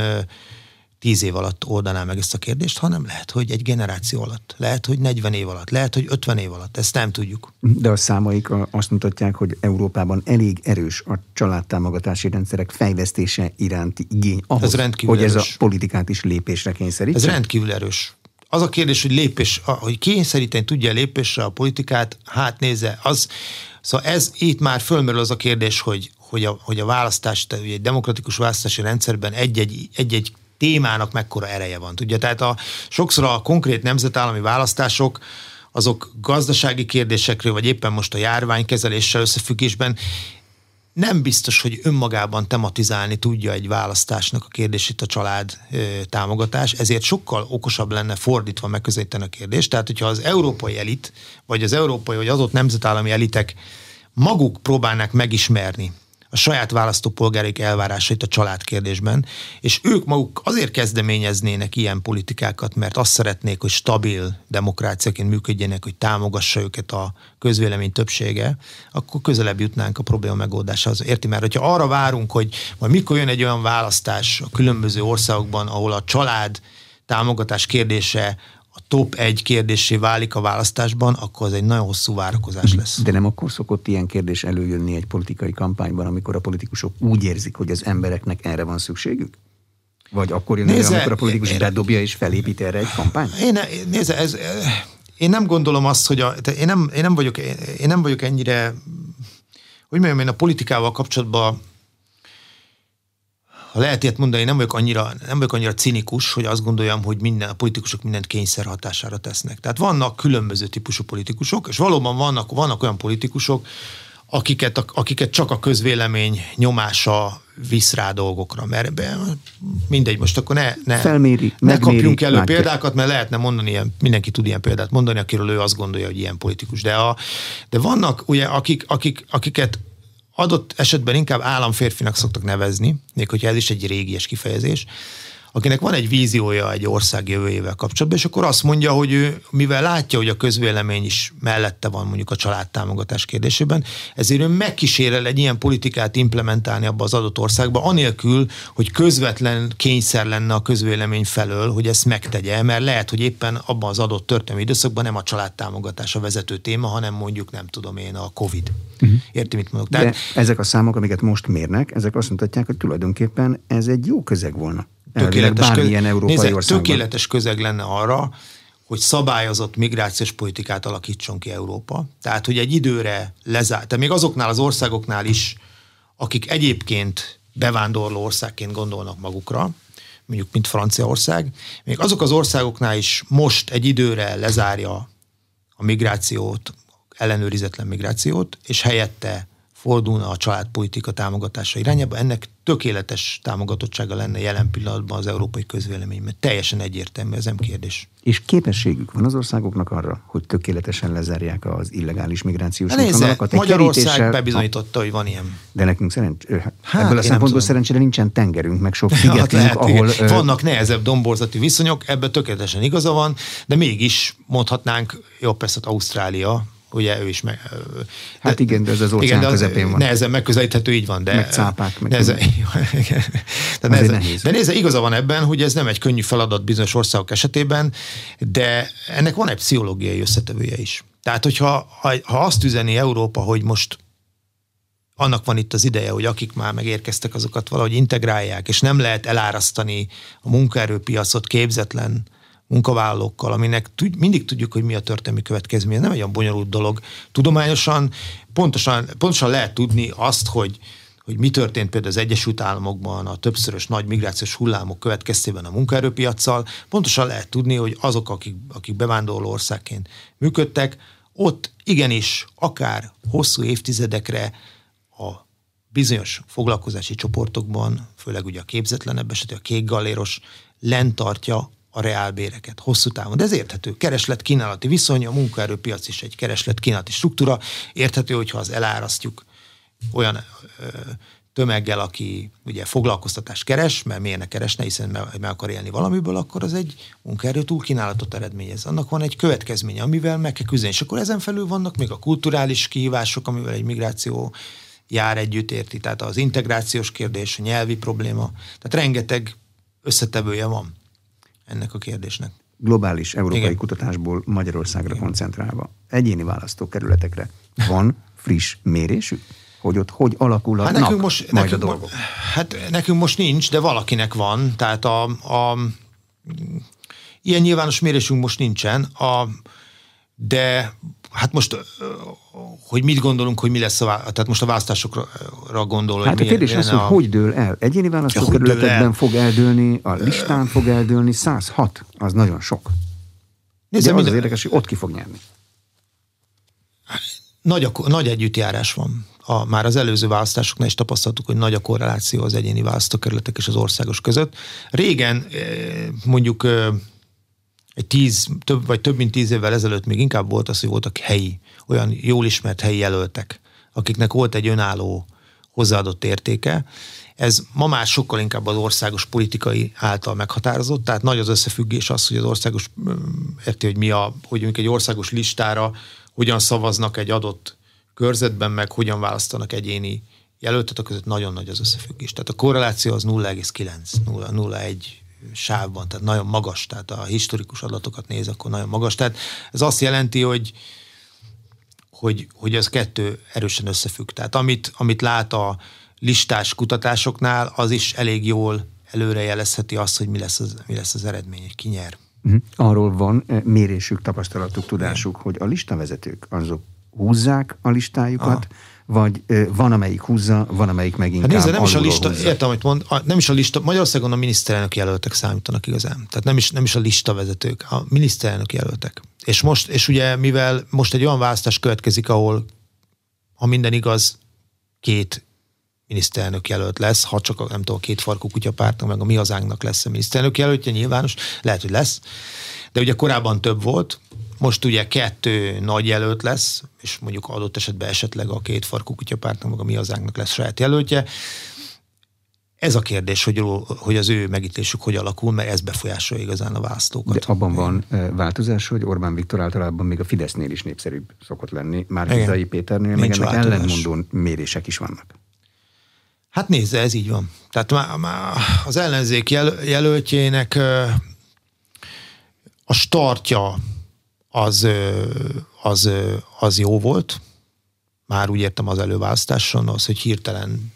tíz év alatt oldaná meg ezt a kérdést, hanem lehet, hogy egy generáció alatt, lehet, hogy negyven év alatt, lehet, hogy ötven év alatt, ezt nem tudjuk. De a számaik azt mutatják, hogy Európában elég erős a családtámogatási rendszerek fejlesztése iránti igény ahhoz, ez hogy erős. Ez a politikát is lépésre kényszerítse. Ez rendkívül erős. Az a kérdés, hogy lépés, hogy kényszeríteni tudja lépésre a politikát, hát nézze, az, szóval ez itt már fölmerül az a kérdés, hogy, hogy, a, hogy a választás, tehát egy demokratikus választási rendszerben egy-egy, egy-egy témának mekkora ereje van. Tudja, tehát a, sokszor a konkrét nemzetállami választások azok gazdasági kérdésekről, vagy éppen most a járványkezeléssel összefüggésben nem biztos, hogy önmagában tematizálni tudja egy választásnak a kérdését a család ö, támogatás, ezért sokkal okosabb lenne fordítva megközelíteni a kérdést. Tehát, hogyha az európai elit, vagy az európai, vagy az ott nemzetállami elitek maguk próbálnák megismerni a saját választópolgáraik elvárásait a családkérdésben, és ők maguk azért kezdeményeznének ilyen politikákat, mert azt szeretnék, hogy stabil demokráciaként működjenek, hogy támogassa őket a közvélemény többsége, akkor közelebb jutnánk a probléma megoldásához. Érti? Mert hogyha arra várunk, hogy majd mikor jön egy olyan választás a különböző országokban, ahol a család támogatás kérdése a top egy kérdésé válik a választásban, akkor az egy nagyon hosszú várakozás lesz. De nem akkor szokott ilyen kérdés előjönni egy politikai kampányban, amikor a politikusok úgy érzik, hogy az embereknek erre van szükségük? Vagy akkor jön elő, amikor a politikus én, bedobja és felépít erre egy kampányt? Én, nézze, ez, én nem gondolom azt, hogy a, én, nem, én, nem vagyok, én nem vagyok ennyire, hogy mondjam, én a politikával kapcsolatban, ha lehet ilyet mondani, nem vagyok annyira, nem vagyok annyira cinikus, hogy azt gondoljam, hogy minden, a politikusok mindent kényszer hatására tesznek. Tehát vannak különböző típusú politikusok, és valóban vannak, vannak olyan politikusok, akiket, akiket csak a közvélemény nyomása visz rá dolgokra. Mert mindegy, most akkor ne, ne, Felméri, ne kapjunk elő látja. példákat, mert lehetne mondani, ilyen, mindenki tud ilyen példát mondani, akiről ő azt gondolja, hogy ilyen politikus. De, a, de vannak ugye, akik, akik, akiket adott esetben inkább államférfinak szoktak nevezni, még hogyha ez is egy régies kifejezés, akinek van egy víziója egy ország jövőjével kapcsolatban, és akkor azt mondja, hogy ő, mivel látja, hogy a közvélemény is mellette van mondjuk a családtámogatás kérdésében, ezért ő megkísérel egy ilyen politikát implementálni abba az adott országba, anélkül, hogy közvetlen kényszer lenne a közvélemény felől, hogy ezt megtegye, mert lehet, hogy éppen abban az adott történelmi időszakban nem a családtámogatás a vezető téma, hanem mondjuk nem tudom én a Covid. Uh-huh. Érti, mit mondok? Tehát... De ezek a számok, amiket most mérnek, ezek azt mutatják, hogy tulajdonképpen ez egy jó közeg volna. Tökéletes, bármilyen európai nézze, országban. tökéletes közeg lenne arra, hogy szabályozott migrációs politikát alakítson ki Európa. Tehát, hogy egy időre lezár. Tehát még azoknál az országoknál is, akik egyébként bevándorló országként gondolnak magukra, mondjuk mint Franciaország, még azok az országoknál is most egy időre lezárja a migrációt, ellenőrizetlen migrációt, és helyette fordulna a családpolitika támogatása irányába. Ennek tökéletes támogatottsága lenne jelen pillanatban az európai közvéleményben. Teljesen egyértelmű, ez nem kérdés. És képességük van az országoknak arra, hogy tökéletesen lezárják az illegális migrációs útvonalakat? Magyarország bebizonyította, hogy van ilyen. De nekünk szerencs... hát, ebből a szempontból szerencsére nincsen tengerünk, meg sok szigetünk, hát ahol... Ö... Vannak nehezebb domborzati viszonyok, ebben tökéletesen igaza van, de mégis mondhatnánk, jó, persze Ausztrália, ugye ő is meg... Hát igen, de ez az óceán igen, közepén van. Nehezen megközelíthető, így van, de... Meg cápák. Meg nehezen, de, nehezen, de nézze, igaza van ebben, hogy ez nem egy könnyű feladat bizonyos országok esetében, de ennek van egy pszichológiai összetevője is. Tehát, hogyha ha azt üzeni Európa, hogy most annak van itt az ideje, hogy akik már megérkeztek, azokat valahogy integrálják, és nem lehet elárasztani a munkaerőpiacot képzetlen munkavállalókkal, aminek tud, mindig tudjuk, hogy mi a történelmi következménye. Nem egy olyan bonyolult dolog. Tudományosan pontosan, pontosan lehet tudni azt, hogy, hogy mi történt például az Egyesült Államokban a többszörös nagy migrációs hullámok következtében a munkaerőpiaccal. Pontosan lehet tudni, hogy azok, akik, akik bevándorló országként működtek, ott igenis akár hosszú évtizedekre a bizonyos foglalkozási csoportokban, főleg ugye a képzetlenebb esetű, a kék galléros lent tartja a reálbéreket hosszú távon. De ez érthető. Kereslet-kínálati viszony, a munkaerőpiac is egy kereslet-kínálati struktúra. Érthető, hogyha az elárasztjuk olyan ö, tömeggel, aki ugye foglalkoztatást keres, mert miért ne keresne, hiszen meg, meg akar élni valamiből, akkor az egy munkaerő túlkínálatot eredményez. Annak van egy következménye, amivel meg kell küzdeni. És akkor ezen felül vannak még a kulturális kihívások, amivel egy migráció jár együtt, érti. Tehát az integrációs kérdés, a nyelvi probléma. Tehát rengeteg összetevője van ennek a kérdésnek. Globális európai Igen. kutatásból Magyarországra Igen. koncentrálva, egyéni választókerületekre van friss mérésük? Hogy ott hogy alakulhatnak hát nekünk most, majd nekünk, a dolgok? Hát nekünk most nincs, de valakinek van. Tehát a, a ilyen nyilvános mérésünk most nincsen, a, de hát most, hogy mit gondolunk, hogy mi lesz a, tehát most a választásokra gondol. Hát a kérdés az, hogy a... hogy dől el? Egyéni választókerületekben el? fog eldőlni, a listán fog eldőlni, száz hat, az nagyon sok. Nézd, az minden... az érdekes, hogy ott ki fog nyerni. Nagy, a, nagy együttjárás van. A, már az előző választásoknál is tapasztaltuk, hogy nagy a korreláció az egyéni választókerületek és az országos között. Régen mondjuk egy tíz, több, vagy több mint tíz évvel ezelőtt még inkább volt az, hogy voltak helyi, olyan jól ismert helyi jelöltek, akiknek volt egy önálló hozzáadott értéke. Ez ma már sokkal inkább az országos politikai által meghatározott, tehát nagy az összefüggés az, hogy az országos, érti, hogy mi a, hogy egy országos listára hogyan szavaznak egy adott körzetben, meg hogyan választanak egyéni jelöltet, a között nagyon nagy az összefüggés. Tehát a korreláció az nulla egész kilenc, nulla egész egy sávban, tehát nagyon magas, tehát a historikus adatokat néz, akkor nagyon magas. Tehát ez azt jelenti, hogy, hogy, hogy ez kettő erősen összefügg. Tehát amit, amit lát a listás kutatásoknál, az is elég jól előrejelezheti azt, hogy mi lesz az, mi lesz az eredmény, hogy ki nyer. Uh-huh. Arról van mérésük, tapasztalatuk, tudásuk, hogy a listavezetők azok húzzák a listájukat, aha, vagy van, amelyik húzza, van, amelyik meg inkább hát nézze, nem is a lista, húzza. Értem, amit mond, nem is a lista, Magyarországon a miniszterelnök jelöltek számítanak igazán. Tehát nem is, nem is a listavezetők, a miniszterelnök jelöltek. És most, és ugye, mivel most egy olyan választás következik, ahol, ha minden igaz, két miniszterelnök jelölt lesz, ha csak a, nem tudom, a két farkú kutyapártnak, meg a Mi Hazánknak lesz a miniszterelnök jelöltje, nyilvános, lehet, hogy lesz. De ugye korábban több volt, most ugye kettő nagy jelölt lesz, és mondjuk adott esetben esetleg a két farkú kutyapártnak, meg a Mi Hazánknak lesz saját jelöltje. Ez a kérdés, hogy, hogy az ő megítélésük hogy alakul, mert ez befolyásolja igazán a választókat. De abban van változás, hogy Orbán Viktor általában még a Fidesznél is népszerűbb szokott lenni, Márki-Zay Péternél, meg ennek ellentmondó mérések is vannak. Hát nézze, ez így van. Tehát már, már az ellenzék jel, jelöltjének a startja az, az, az jó volt. Már úgy értem az előválasztáson, az, hogy hirtelen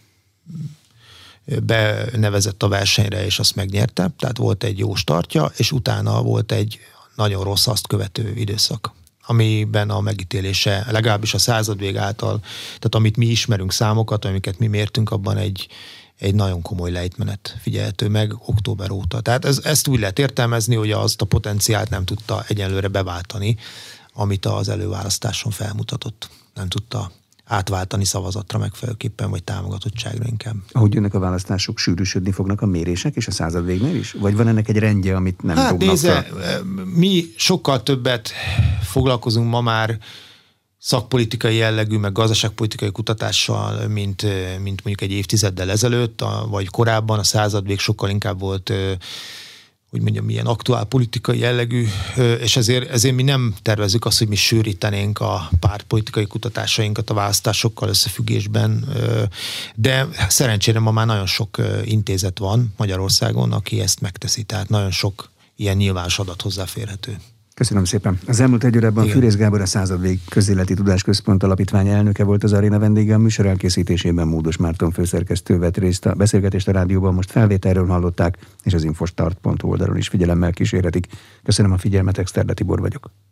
benevezett a versenyre, és azt megnyerte. Tehát volt egy jó startja, és utána volt egy nagyon rossz azt követő időszak, amiben a megítélése, legalábbis a századvég által, tehát amit mi ismerünk számokat, amiket mi mértünk, abban egy, egy nagyon komoly lejtmenet figyelhető meg október óta. Tehát ez, ezt úgy lehet értelmezni, hogy azt a potenciált nem tudta egyenlőre beváltani, amit az előválasztáson felmutatott. Nem tudta átváltani szavazatra megfelelőképpen, vagy támogatottságra inkább. Ahogy jönnek a választások, sűrűsödni fognak a mérések, és a századvégnél is? Vagy van ennek egy rendje, amit nem hát dobnak nézze, fel? Mi sokkal többet foglalkozunk ma már szakpolitikai jellegű, meg gazdaságpolitikai kutatással, mint, mint mondjuk egy évtizeddel ezelőtt, vagy korábban a századvég sokkal inkább volt hogy mondjam, ilyen aktuál politikai jellegű, és ezért, ezért mi nem tervezzük azt, hogy mi sűrítenénk a pártpolitikai kutatásainkat a választásokkal összefüggésben, de szerencsére ma már nagyon sok intézet van Magyarországon, aki ezt megteszi, tehát nagyon sok ilyen nyilvános adat hozzáférhető. Köszönöm szépen. Az elmúlt egy órában Fűrész Gábor, a Századvég Közéleti Tudásközpont Alapítvány elnöke volt az aréna vendége. A műsor elkészítésében Módos Márton főszerkesztő vett részt. A beszélgetést a rádióban most felvételről hallották, és az infostart pont hu oldalon is figyelemmel kísérhetik. Köszönöm a figyelmet, Exterde Tibor vagyok.